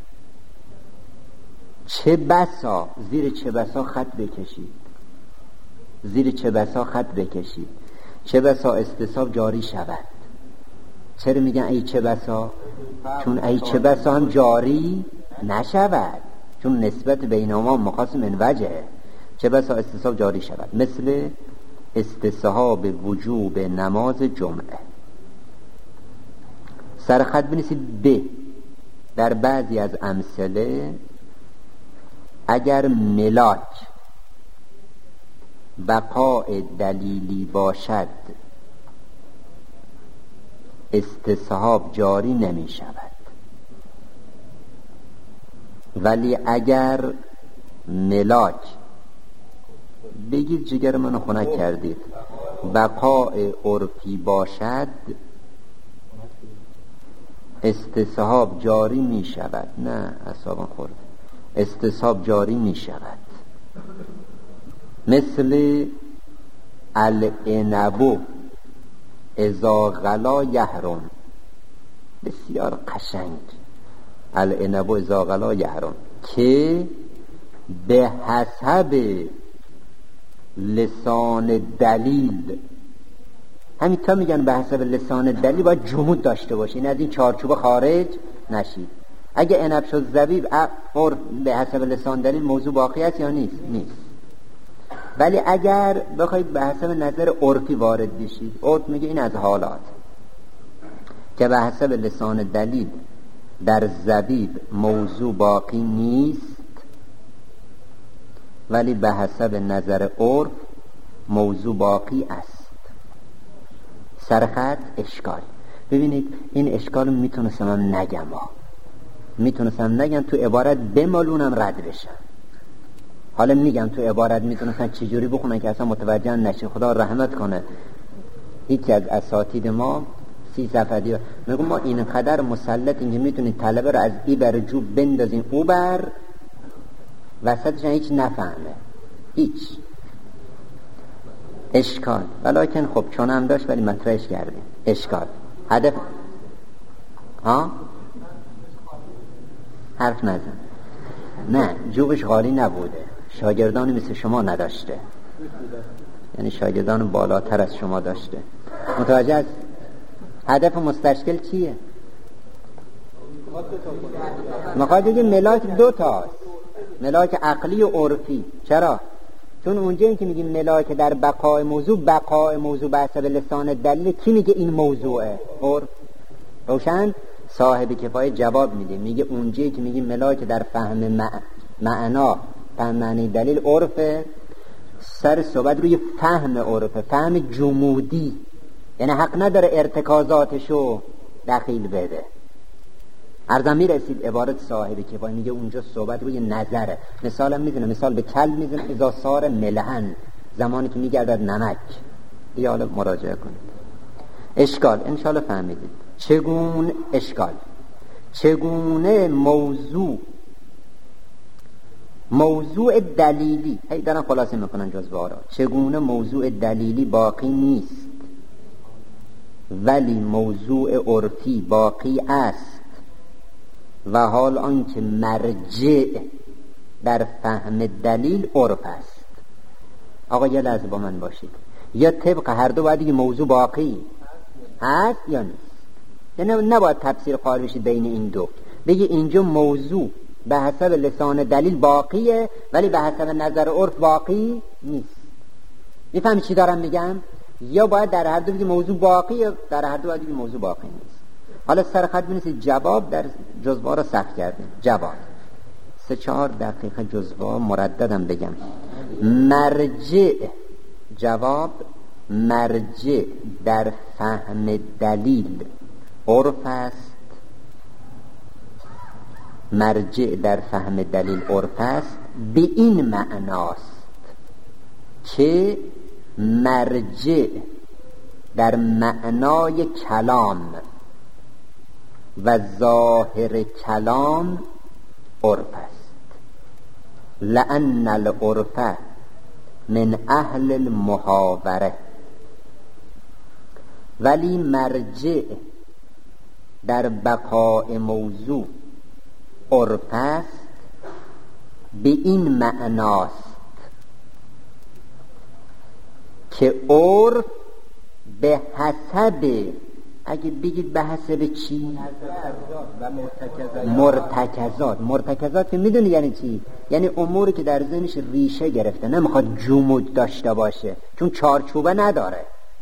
چه بسا، زیر چه بسا خط بکشید، زیر چه بسا خط بکشید، چه بسا استصحاب جاری شود. چرا میگن ای چه بسا؟ چون ای چه بسا هم جاری نشود، چون نسبت بینهما مخاص من وجهه. چه بسا استصحاب جاری شود، مثل استصحاب وجوب نماز جمعه. سرخط بنویسید. ب در بعضی از امثله اگر ملاک بقاء دلیلی باشد استصحاب جاری نمی شود، ولی اگر ملاک، بگید جگر منو خنک کردید، بقاء عرفی باشد استصحاب جاری می شود. نه اصابم خورد. استصحاب جاری می شود. مثل العنب اذا غلا یحرم، بسیار قشنگ. العنب اذا غلا یحرم که به حسب لسان دلیل، همین تا میگن به حسب لسان دلیل باید جمود داشته باشین، از این چارچوب خارج نشید. اگه عنب شد زبیب به حسب لسان دلیل موضوع باقی است یا نیست؟ نیست. ولی اگر بخواید به حسب نظر عرفی وارد بشید، عرف میگه این از حالات که به حسب لسان دلیل در زبیب موضوع باقی نیست، ولی به حسب نظر عرف موضوع باقی است. سرخط اشکال. ببینید این اشکال میتونستم نگم تو عبارت بمالونم رد بشم. حالا میگم تو عبارت میتونستم چجوری بخونن که اصلا متوجه نشه. خدا رحمت کنه یکی از اساتید ما 30 صفحه دیگه میگم ما این قدر مسلطیم که میتونید طلبه رو از این بر جو بندازین او بر، وسطش هیچ نفهمه، هیچ اشکال. ولیکن خب چون هم داشت ولی مطرحش کردیم. اشکال هدف حرف نزن. نه جوبش خالی نبوده، شاگردانی مثل شما نداشته، یعنی شاگردان بالاتر از شما داشته. متوجه از هدف مستشکل چیه؟ میخواد بگه ملاک 2 تاست، ملاک عقلی و عرفی. چرا؟ چون اونجا این که میگیم ملاک در بقای موضوع به حسب لسان دلیل، کی میگه این موضوعه؟ عرف. روشن؟ صاحب کفایه جواب میده، میگه اونجایی که میگیم ملاک در فهم معنا، فهم معنی دلیل عرفه، سر صحبت روی فهم عرفه، فهم جمودی، یعنی حق نداره ارتکازاتشو دخیل بده. ارزم میرسید عبارت صاحب کفایه میگه اونجا صحبت روی نظره. مثالم میزنه، مثال به کلب میزنه، اذا صار ملحن، زمانی که میگردد نمک. دیگه حالا مراجعه کنید. اشکال انشالله فهمیدید. چگونه موضوع دلیلی، هی دارن خلاصه میکنن جزوه ها را، چگونه موضوع دلیلی باقی نیست ولی موضوع عرفی باقی است و حال آنکه مرجع در فهم دلیل عرف است. آقا یه لحظه با من باشید، یا طبق هر دو باید موضوع باقی هست یا نیست. یعنی نباید تفسیر قائل بشید بین این دو، بگی اینجا موضوع به حسب لسان دلیل باقیه ولی به حسب نظر عرف باقی نیست. میفهمی چی دارم میگم؟ یا باید در هر دو بگی موضوع باقیه، در هر دو باید بگی موضوع باقی نیست. حالا سرخط بنویسید. جواب در جزوه رو سخت کردیم. جواب 3-4 دقیقه جزوه مرددم بگم. جواب مرجع در فهم دلیل عرف است. مرجع در فهم دلیل عرف است به این معناست که مرجع در معنای کلام و ظاهر کلام عرف است. لأن العرف من اهل المحاوره، ولی مرجع در بقاء موضوع عرف است به این معناست که عرف به حسب، اگه بگید به حسب چی؟ مرتکزات که میدونی یعنی چی؟ یعنی اموری که در ذهنش ریشه گرفته، نمیخواد جمود داشته باشه چون چارچوبه نداره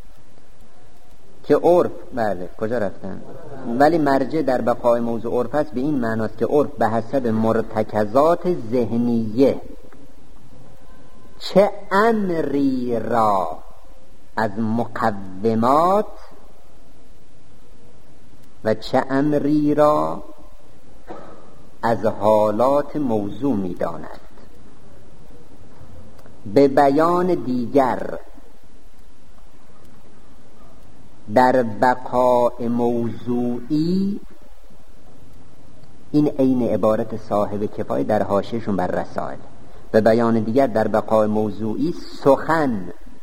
که عرف. بله کجا رفتن؟ ولی مرجع در بقای موضوع عرف است به این معناست که عرف به حسب مرتکزات ذهنیه چه امری را از مقومات و چه امری را از حالات موضوع می داند. به بیان دیگر در بقاء موضوعی این عین عبارت صاحب کفایه در حاشیه‌شون بر رسائل. به بیان دیگر در بقای موضوعی سخن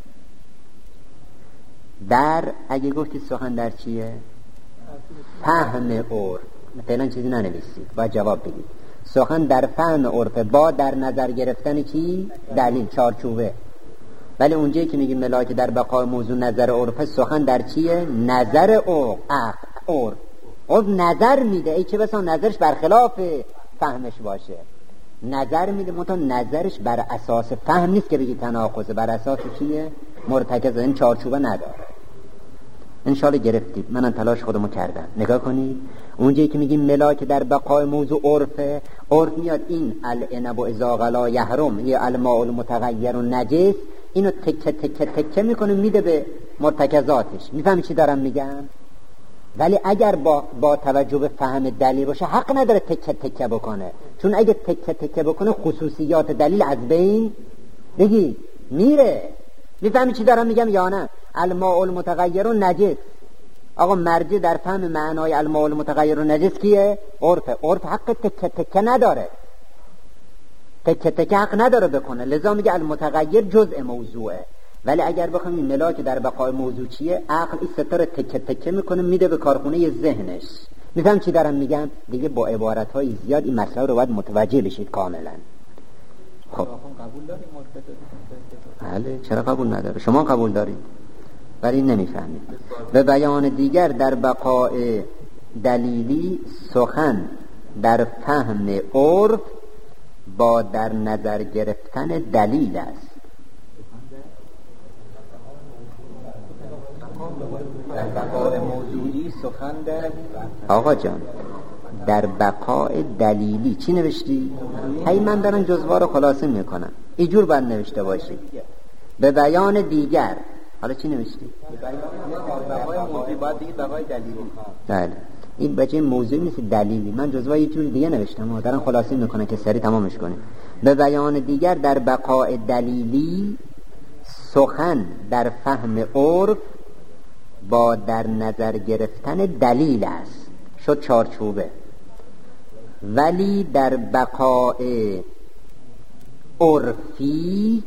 در، اگه گفتی سخن در چیه؟ فهم عرف. فعلا چیزی ننویسید، باید جواب بگید. سخن در فهم عرف با در نظر گرفتن چی؟ دلیل، چارچوبه. ولی اونجایی که میگیم ملاک در بقای موضوع نظر عرف، سخن در چیه؟ نظر عرف. عرف نظر میده، ای چه بسا نظرش برخلاف فهمش باشه. نظر میده، منتها نظرش بر اساس فهم نیست که بگی تناقضه، بر اساس چیه؟ مرتکز، این چارچوبه نداره. انشالله گرفتید، منم تلاش خودمو کردم. نگاه کنید اونجایی که میگیم ملاک در بقای موضوع عرف میاد این العنب و اذا غلا یحرم یا الماء المتغیر و نجس، اینو تکه میکنه میده به مرتکزاتش. میفهمی چی دارم میگم؟ ولی اگر با توجه به فهم دلیل باشه حق نداره تکه بکنه، چون اگه تکه بکنه خصوصیات دلیل از بین بگی میره. میفهمی چی دارم میگم یا نه؟ الماء المتغیر و نجس، آقا مرجع در فهم معنای الماء المتغیر و نجس کیه؟ عرف حق تکه نداره، تکه حق نداره بکنه، لذا میگه المتغیر جزء موضوعه. ولی اگر بخوام این ملاک در بقای موضوع چیه، عقل این ستاره تکه میکنه میده به کارخونه ذهنش. میفهم چی دارم میگم؟ دیگه با عبارتهای زیاد این مسئله رو باید متوجه بشید کاملا. خب قبول داریم بله، چرا قبول نداره؟ شما قبول دارید ولی نمیفهمید. به بیان دیگر در بقای دلیلی سخن در فهم عرف با در نظر گرفتن دلیل است. در بقای موضوعی سخن در آقا جان در بقای دلیلی چی نوشتی؟ هی من دارم جزوه رو خلاصه میکنم، اینجور باید نوشته باشی. به بیان دیگر، حالا چی نوشتی؟ بقای موضوعی باید بگید بقای دلیلی. بله، این بچه موضوعی نیست، دلیلی. من جزوه یه جور دیگه نوشتم، دارم خلاصه میکنم که سری تمامش کنیم. به بیان دیگر در بقای دلیلی سخن در فهم عرف با در نظر گرفتن دلیل است، شد چارچوبه. ولی در بقای عرفی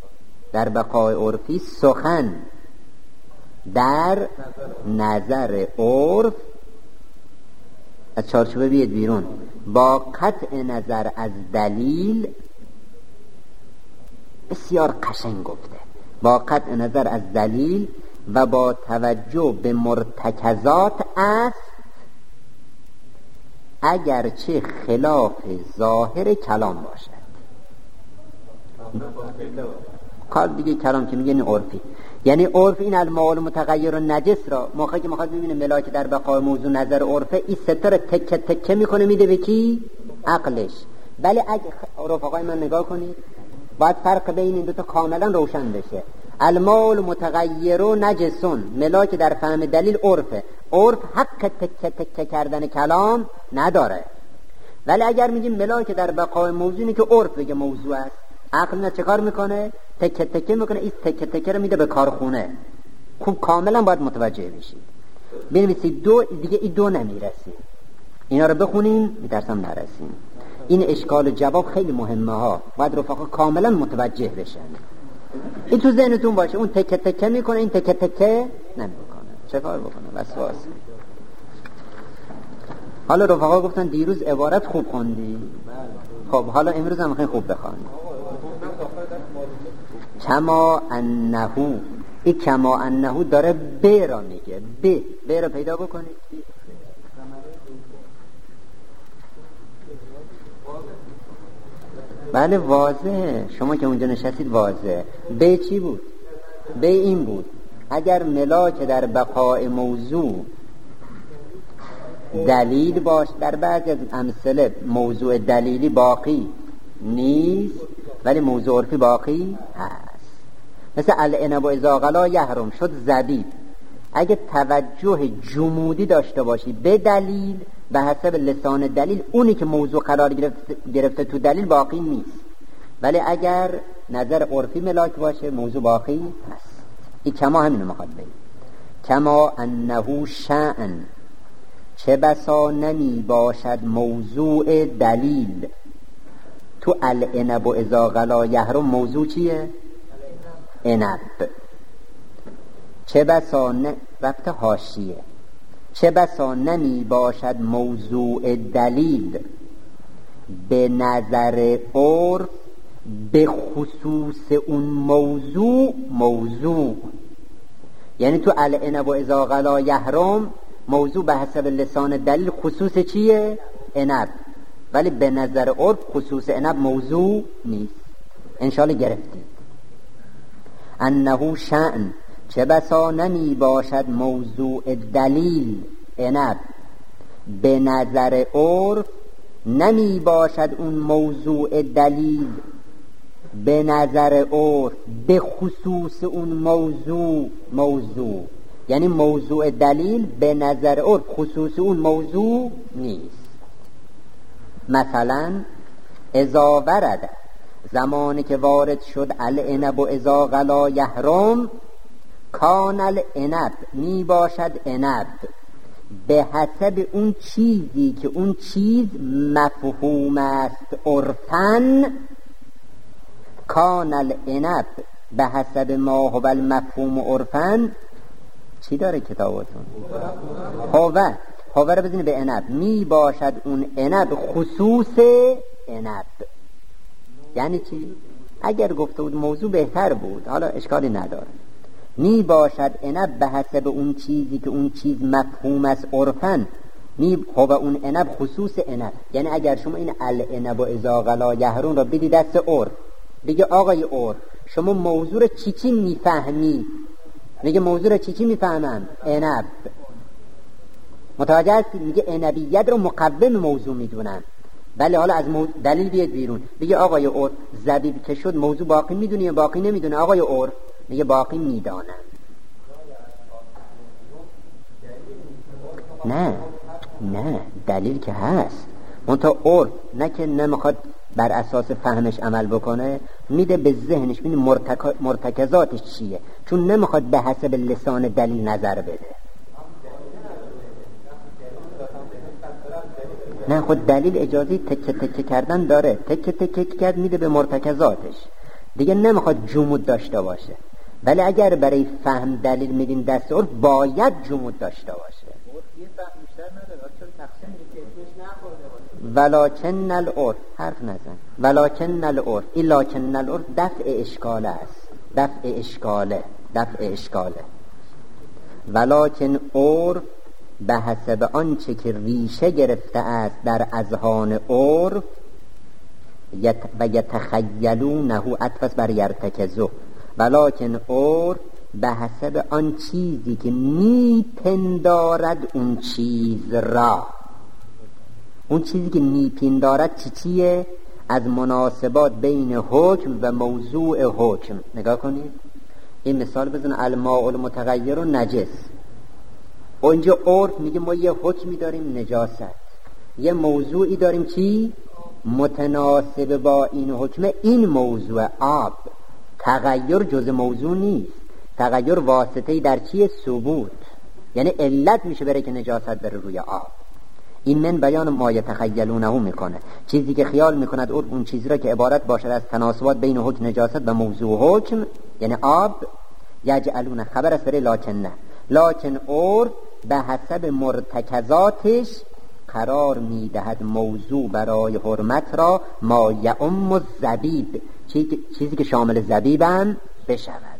سخن در نظر عرف، از چارچوبه بیاد بیرون، با قطع نظر از دلیل، بسیار قشنگ گفته، با قطع نظر از دلیل و با توجه به مرتکزات است، اگرچه خلاف ظاهر کلام باشد. کار دیگه کلام که میگه این عرفی، یعنی عرف این الماء المتغیر و نجس را موقعی که میخواد ببینه ملاک در بقای موضوع نظر عرفه، این ستاره تکه میکنه میده به کی؟ عقلش. ولی اگه رفقای من نگاه کنید، باید فرق بین این دوتا کاملا روشن بشه. الماء المتغیر و نجسون، ملاک در فهم دلیل عرفه. عرف حق تکه کردن کلام نداره. ولی اگر میگیم ملاک در بقای موضوع اینه که عرف بگه موضوع است، عقل نه چه کار میکنه؟ تکه میکنه، این تکه رو میده به کارخونه. خوب کاملا باید متوجه بشید. بنویسید دیگه این دو نمیرسیم، اینا رو بخونیم میترسم نرسیم. این اشکال و جواب خیلی مهمه ها، باید رفقا کاملا متوجه بشن. این تو ذهنتون باشه، اون تکه میکنه، این تکه نمیکنه. چه کار بکنه؟ وسواس. حالا رفقا گفتن دیروز عبارت خوب خوندی، خب حالا امروز هم خیلی خوب بخوانی. کما انهو، این کما انهو داره ب را میگه، ب را پیدا بکنید. بله واضحه، شما که اونجا نشستید واضحه. ب چی بود؟ ب این بود اگر ملاک در بقای موضوع دلیل باش، در بعضی از امثله موضوع دلیلی باقی نیست ولی موضوع عرفی باقی هست. مثل العنب و اذا غلا یحرم، شد زبیب. اگه توجه جمودی داشته باشی به دلیل به حسب لسان دلیل، اونی که موضوع قرار گرفته تو دلیل باقی نیست. ولی اگر نظر عرفی ملاک باشه موضوع باقی هست. این کما همینو میخواد بگه. کما انه شأن چه بسا نمی باشد موضوع دلیل. تو العنب و اذا غلا یحرم موضوع چیه؟ عنب. چه بسا وقت حاشیه، چه بسا نمی باشد موضوع دلیل به نظر عرف به خصوص اون موضوع. یعنی تو العنب و اذا غلا یحرم موضوع به حسب لسان دلیل خصوص چیه؟ عنب، ولی به نظر عرف خصوص عنب موضوع نیست. انشالله گرفتید. انه شأن چه بسا نمی باشد موضوع دلیل عنب به نظر عرف، نمی باشد اون موضوع دلیل به نظر عرف به خصوص اون موضوع. یعنی موضوع دلیل به نظر عرف خصوص اون موضوع نیست. مثلا اذا ورد، زمانی که وارد شد العنب و اذا غلا یحرم، کان العنب می باشد عنب به حسب اون چیزی که اون چیز مفهوم است عرفاً. کان العنب به حسب ما هو المفهوم عرفاً. چی داره کتابتون؟ هوه رو بزنید به عنب. می باشد اون عنب خصوص عنب. یعنی چی؟ اگر گفته بود موضوع بهتر بود، حالا اشکالی نداره. می باشد عنب به حسب اون چیزی که اون چیز مفهوم است عرفاً. هو اون عنب خصوص عنب. یعنی اگر شما این العنب و اذا غلا یحرم رو بدید دست عرف، بگه آقای عرف شما موضوع رو چی میفهمی؟ میگه موضوع رو چی میفهمم؟ عنب. متوجه هستی؟ میگه عنبیت رو مقوم موضوع میدونم. ولی حالا از دلیل بیاد بیرون، بگه آقای عرف زبیب که شد موضوع باقی میدونی یا باقی نمیدونه؟ آقای عرف میگه باقی میدانم. نه دلیل که هست، منتها عرف نه که نمیخواد بر اساس فهمش عمل بکنه، میده به ذهنش، میده مرتکزاتش چیه، چون نمیخواد به حسب لسان دلیل نظر بده. نه خود دلیل اجازه تکه کردن داره، تکه کرد میده به مرتکزاتش، دیگه نمیخواد جمود داشته باشه. ولی اگر برای فهم دلیل میدین دست عرف، باید جمود داشته باشه. ولکن العرف، حرف نزن، ولکن العرف، این لکن العرف دفع اشکاله است، دفع اشکاله. ولکن عرف به حسب آنچه که ریشه گرفته است در اذهان عرف و یتخیلونه عطف بر یرتکزو. ولکن عرف به حسب آن چیزی که میپندارد اون چیز را. اون چیزی که میپندارد چیه؟ از مناسبات بین حکم و موضوع حکم. نگاه کنید این مثال بزن، الماء المتغیر و نجس. اونجا عرف میگه ما یه حکمی داریم نجاست، یه موضوعی داریم چی؟ متناسب با این حکم، این موضوع آب. تغییر جز موضوع نیست، تغییر واسطه‌ای در چیه؟ ثبوت. یعنی علت میشه برای که نجاست بره روی آب. این من بیان ما یتخیلونه میکنه، چیزی که خیال میکند عرف اون چیزی را که عبارت باشد از تناسبات بین حکم نجاست و موضوع حکم، یعنی آب. یجعلون خبر است برای لکن عرف به حسب مرتکزاتش قرار میدهد موضوع برای حرمت را ما یعم الزبیب، چیزی که شامل زبیب هم بشود.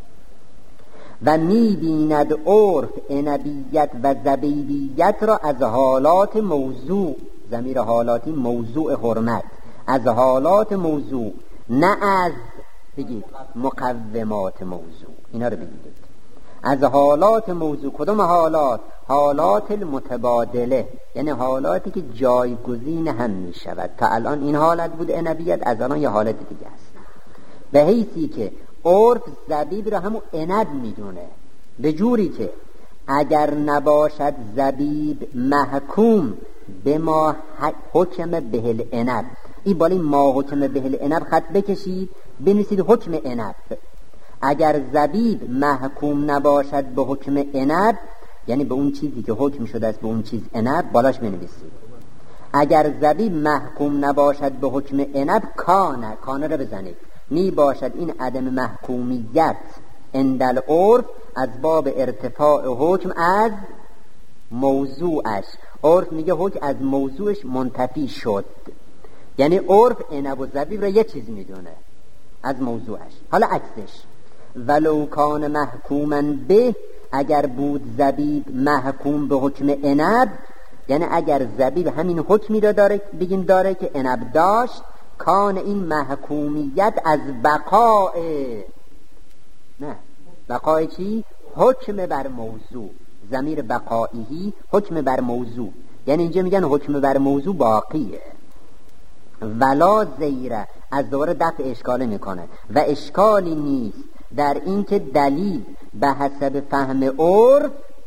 و میبیند عرف عنبیت و زبیبیت را از حالات موضوع، ضمیر حالاتی موضوع حرمت، از حالات موضوع، نه از بگید مقومات موضوع. اینا رو بگید از حالات موضوع. کدوم حالات؟ حالات المتبادله، یعنی حالاتی که جایگزین هم می شود. تا الان این حالت بود عنبیت، از الان یه حالت دیگه است. به حیثی که عرف زبیب را همون عنب میدونه، به جوری که اگر نباشد زبیب محکوم به ما حکم بهل عنب، این بالا ما حکم بهل عنب خط بکشید بنویسید حکم عنب. اگر زبیب محکوم نباشد به حکم عنب، یعنی به اون چیزی که حکم شده است به اون چیز عنب بالاش بنویسید. اگر زبیب محکوم نباشد به حکم عنب کانه رو بزنید، می باشد این عدم محکومیت اندل عرف از باب ارتفاع حکم از موضوعش. عرف میگه حکم از موضوعش منتفی شد، یعنی عرف عنب و زبیب رو یه چیز میدونه از موضوعش. حالا عکسش ولو کان محکوما به، اگر بود زبیب محکوم به حکم عنب، یعنی اگر زبیب همین حکمی رو داره بگیم داره که عنب داشت، کان این محکومیت از بقاء، نه بقاء چی؟ حکم بر موضوع، ضمیر بقائیهی حکم بر موضوع، یعنی اینجا میگن حکم بر موضوع باقیه. ولا زیره از دوباره دفع اشکاله میکنه و اشکالی نیست در این که دلیل به حسب فهم عرف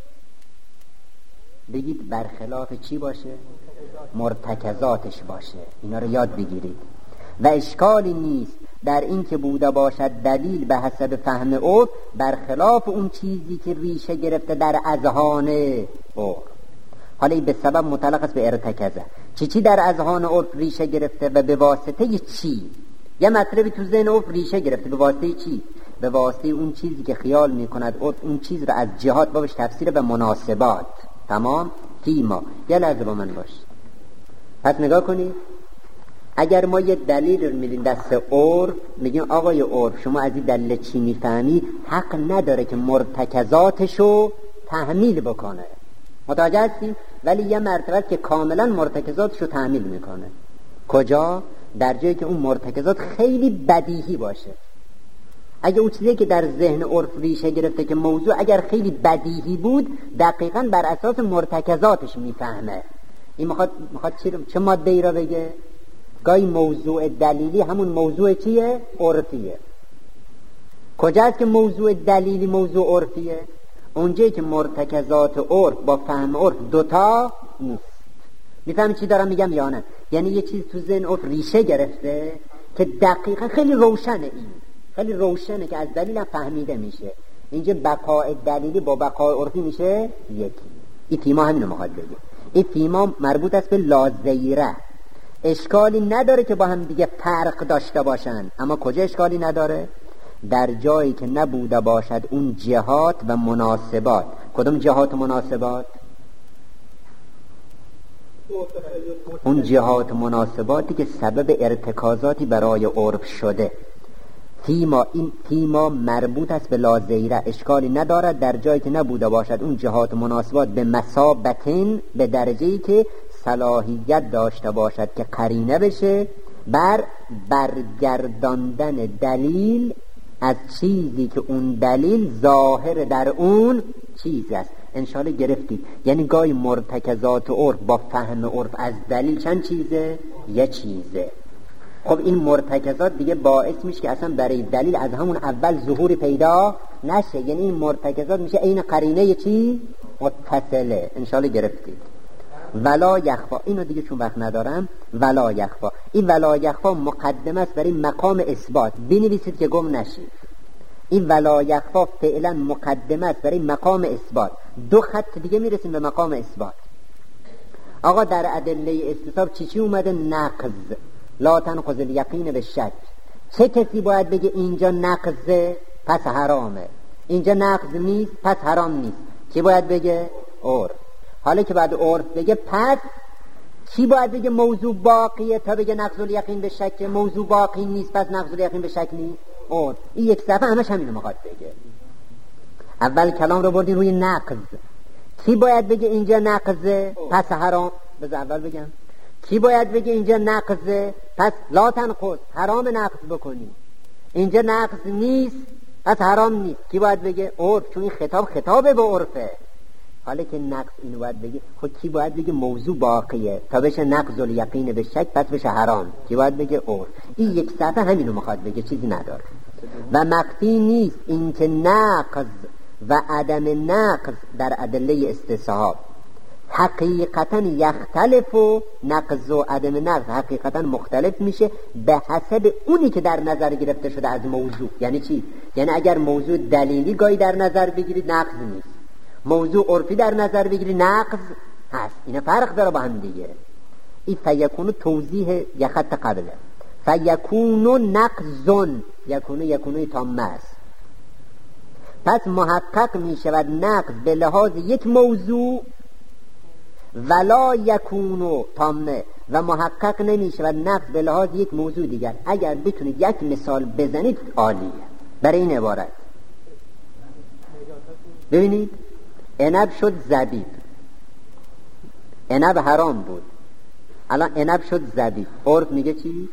بگید برخلاف چی باشه؟ مرتکزاتش باشه. اینا رو یاد بگیرید. و اشکالی نیست در این که بوده باشد دلیل به حسب فهم عرف برخلاف اون چیزی که ریشه گرفته در اذهان عرف. حالا این به سبب متعلق است به ارتکزه. چی در اذهان عرف ریشه گرفته و به واسطه چی؟ یه مطلبی تو ذهن عرف ریشه گرفته، به واسطه چی؟ به واسطه اون چیزی که خیال میکند عرف اون چیز رو از جهات بابش تفسیر به مناسبات. تمام؟ تیما یه لحظه با من باش. پس نگاه کنید، اگر ما یه دلیل رو میدیم دست عرف، میگیم آقای عرف شما از این دلیل چی میفهمی، حق نداره که مرتکزاتشو تحمیل بکنه. متوجه هستیم؟ ولی یه مرتبه که کاملا مرتکزاتشو تحمیل میکنه. کجا؟ در جایی که اون مرتکزات خیلی بدیهی باشه. اگه اون چیزی که در ذهن عرف ریشه گرفته که موضوع اگر خیلی بدیهی بود، دقیقاً بر اساس مرتکزاتش میفهمه. این میخواد چه ماده ای را بگه؟ گاهی موضوع دلیلی همون موضوع چیه؟ عرفیه. کجاست که موضوع دلیلی موضوع عرفیه؟ اونجایی که مرتکزات عرف با فهم عرف دوتا نیست. میفهمی چی دارم میگم یا نه؟ یعنی یه چیز تو ذهن عرف ریشه گرفته که دقیقاً خیلی روشنه، این خیلی روشنه که از دلیل فهمیده میشه. اینجا بقاء دلیلی با بقاء عرفی میشه یکی. این تیما همینو میخواد بگه. این تیما مربوط است به لازیره. اشکالی نداره که با هم دیگه فرق داشته باشن، اما کجا اشکالی نداره؟ در جایی که نبوده باشد اون جهات و مناسبات. کدوم جهات و مناسبات؟ اون جهات و مناسباتی که سبب ارتکازاتی برای عرف شده. این تیما مربوط است به لازیره. اشکالی ندارد در جایی که نبوده باشد اون جهات و مناسبات به مثابتن، به درجه‌ای که صلاحیت داشته باشد که قرینه بشه بر برگرداندن دلیل از چیزی که اون دلیل ظاهر در اون چیز است. انشاءالله گرفتید. یعنی گاهی مرتکزات عرف با فهم عرف از دلیل چند چیزه؟ یه چیزه. خب این مرتکزات دیگه باعث میشه که اصلا برای دلیل از همون اول ظهور پیدا نشه. یعنی این مرتکزات میشه این قرینه چی؟ متصله. انشاءالله گرفتید. ولا یخفا، اینو دیگه چون وقت ندارم، ولا یخفا، این ولا یخفا مقدمه است برای مقام اثبات. بنویسید که گم نشید. این ولا یخفا فعلا مقدمه است برای مقام اثبات. 2 خط دیگه میرسیم به مقام اثبات. آقا در ادله استصحاب چی اومده؟ نقض. لا تنقض الیقین به شک. چه کسی باید بگه اینجا نقضه پس حرامه، اینجا نقض نیست پس حرام نیست؟ کی باید بگه؟ عرف. حالا که بعد عرف بگه، پس کی باید بگه موضوع باقیه تا بگه نقض الیقین به شک؟ موضوع باقی نیست پس نقض الیقین به شک نیست؟ عرف. این یک صفحه همش همینو میخواد بگه. اول کلام رو بردین روی نقض. کی باید بگه اینجا نقضه پس حرام؟ بذار اول بگم. کی باید بگه اینجا نقضه پس لا تنقض، حرام نقض بکنی؟ اینجا نقض نیست پس حرام نیست. کی باید بگه؟ عرف. چون این خطاب به عرفه. حالا که نقض اینو باید بگه، خود کی باید بگه موضوع باقیه تا بشه نقض الیقین به شک پس بشه حرام؟ کی باید بگه؟ عرف. این یک صفحه همینو میخواد بگه، چیزی نداره. و مخفی نیست اینکه نقض و عدم نقض در ادله استصحاب حقیقتا یختلف و نقض و عدم نقض حقیقتا مختلف میشه به حسب اونی که در نظر گرفته شده از موضوع. یعنی چی؟ یعنی اگر موضوع دلیلی گاهی در نظر بگیرید نقض نیست، موضوع عرفی در نظر بگیری نقض هست. اینا فرق داره با هم دیگه. این فیکون توضیح یه خط قبله. فیکون نقضون، یکونوی تامه است. پس محقق می شود نقض به لحاظ یک موضوع ولا یکونو تامه، و محقق نمی شود نقض به لحاظ یک موضوع دیگر. اگر بتونید یک مثال بزنید عالیه برای این عبارت. ببینید عنب شد زبیب، عنب حرام بود، الان عنب شد زبیب. عرف میگه چی؟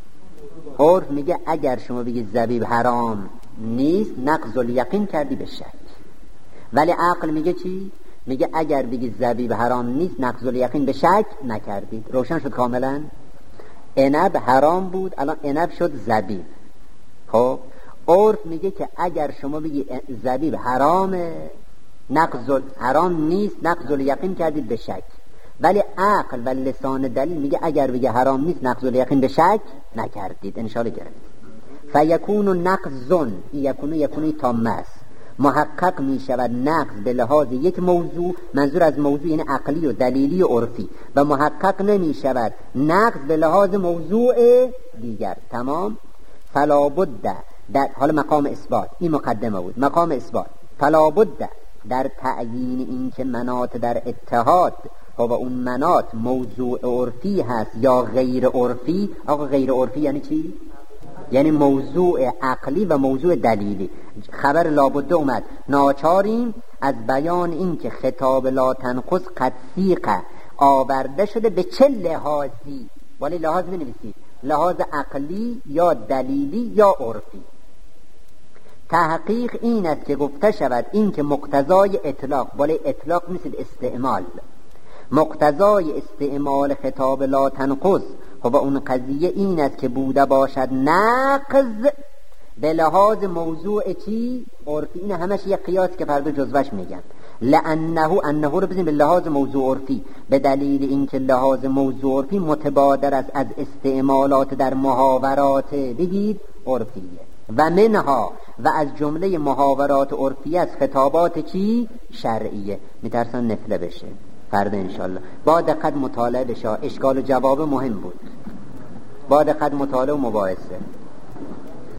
عرف میگه اگر شما بگید زبیب حرام نیست نقض الیقین کردی به شک. ولی عقل میگه چی؟ میگه اگر بگید زبیب حرام نیست نقض الیقین به شک نکردید. روشن شد کاملا؟ عنب حرام بود، الان عنب شد زبیب. خب عرف میگه که اگر شما بگید زبیب حرامه حرام نیست نقض الیقین کردید به شک. ولی عقل و لسان دلیل میگه اگر بگه حرام نیست نقض الیقین به شک نکردید. انشاءالله گرفتید. فیکون نقضون، یکونوی تامه است. محقق می شود نقض به لحاظ یک موضوع، منظور از موضوع یعنی عقلی و دلیلی و عرفی، و محقق نمی شود نقض به لحاظ موضوع دیگر. تمام. فلا بد در حال مقام اثبات، این مقدمه بود. مقام اثبات فلا بد در تعیین این که مناط در اتحاد و اون مناط موضوع عرفی هست یا غیر عرفی. آقا غیر عرفی یعنی چی؟ یعنی موضوع عقلی و موضوع دلیلی. خبر لابد اومد ناچاریم از بیان این که خطاب لا تنقص قد سیق آورده شده به چه لحاظی، ولی لحاظ ننویسید، لحاظ عقلی یا دلیلی یا عرفی. تحقیق این است که گفته شود این که مقتضای اطلاق، ولی اطلاق مثل استعمال، مقتضای استعمال خطاب لا تنقص و اون قضیه این است که بوده باشد نقض به لحاظ موضوع چی؟ عرفی. این همش یک قیاس که فردا جزوش میگن. انه رو بزنیم به لحاظ موضوع عرفی، به دلیل اینکه لحاظ موضوع عرفی متبادر است از استعمالات در محاورات بگید عرفیه، و منها و از جمله محاورات عرفی از خطابات چی؟ شرعیه. میترسن نفله بشه فردا انشالله. با دقت مطالعه بشه، اشکال و جواب مهم بود. با دقت مطالعه و مباحثه.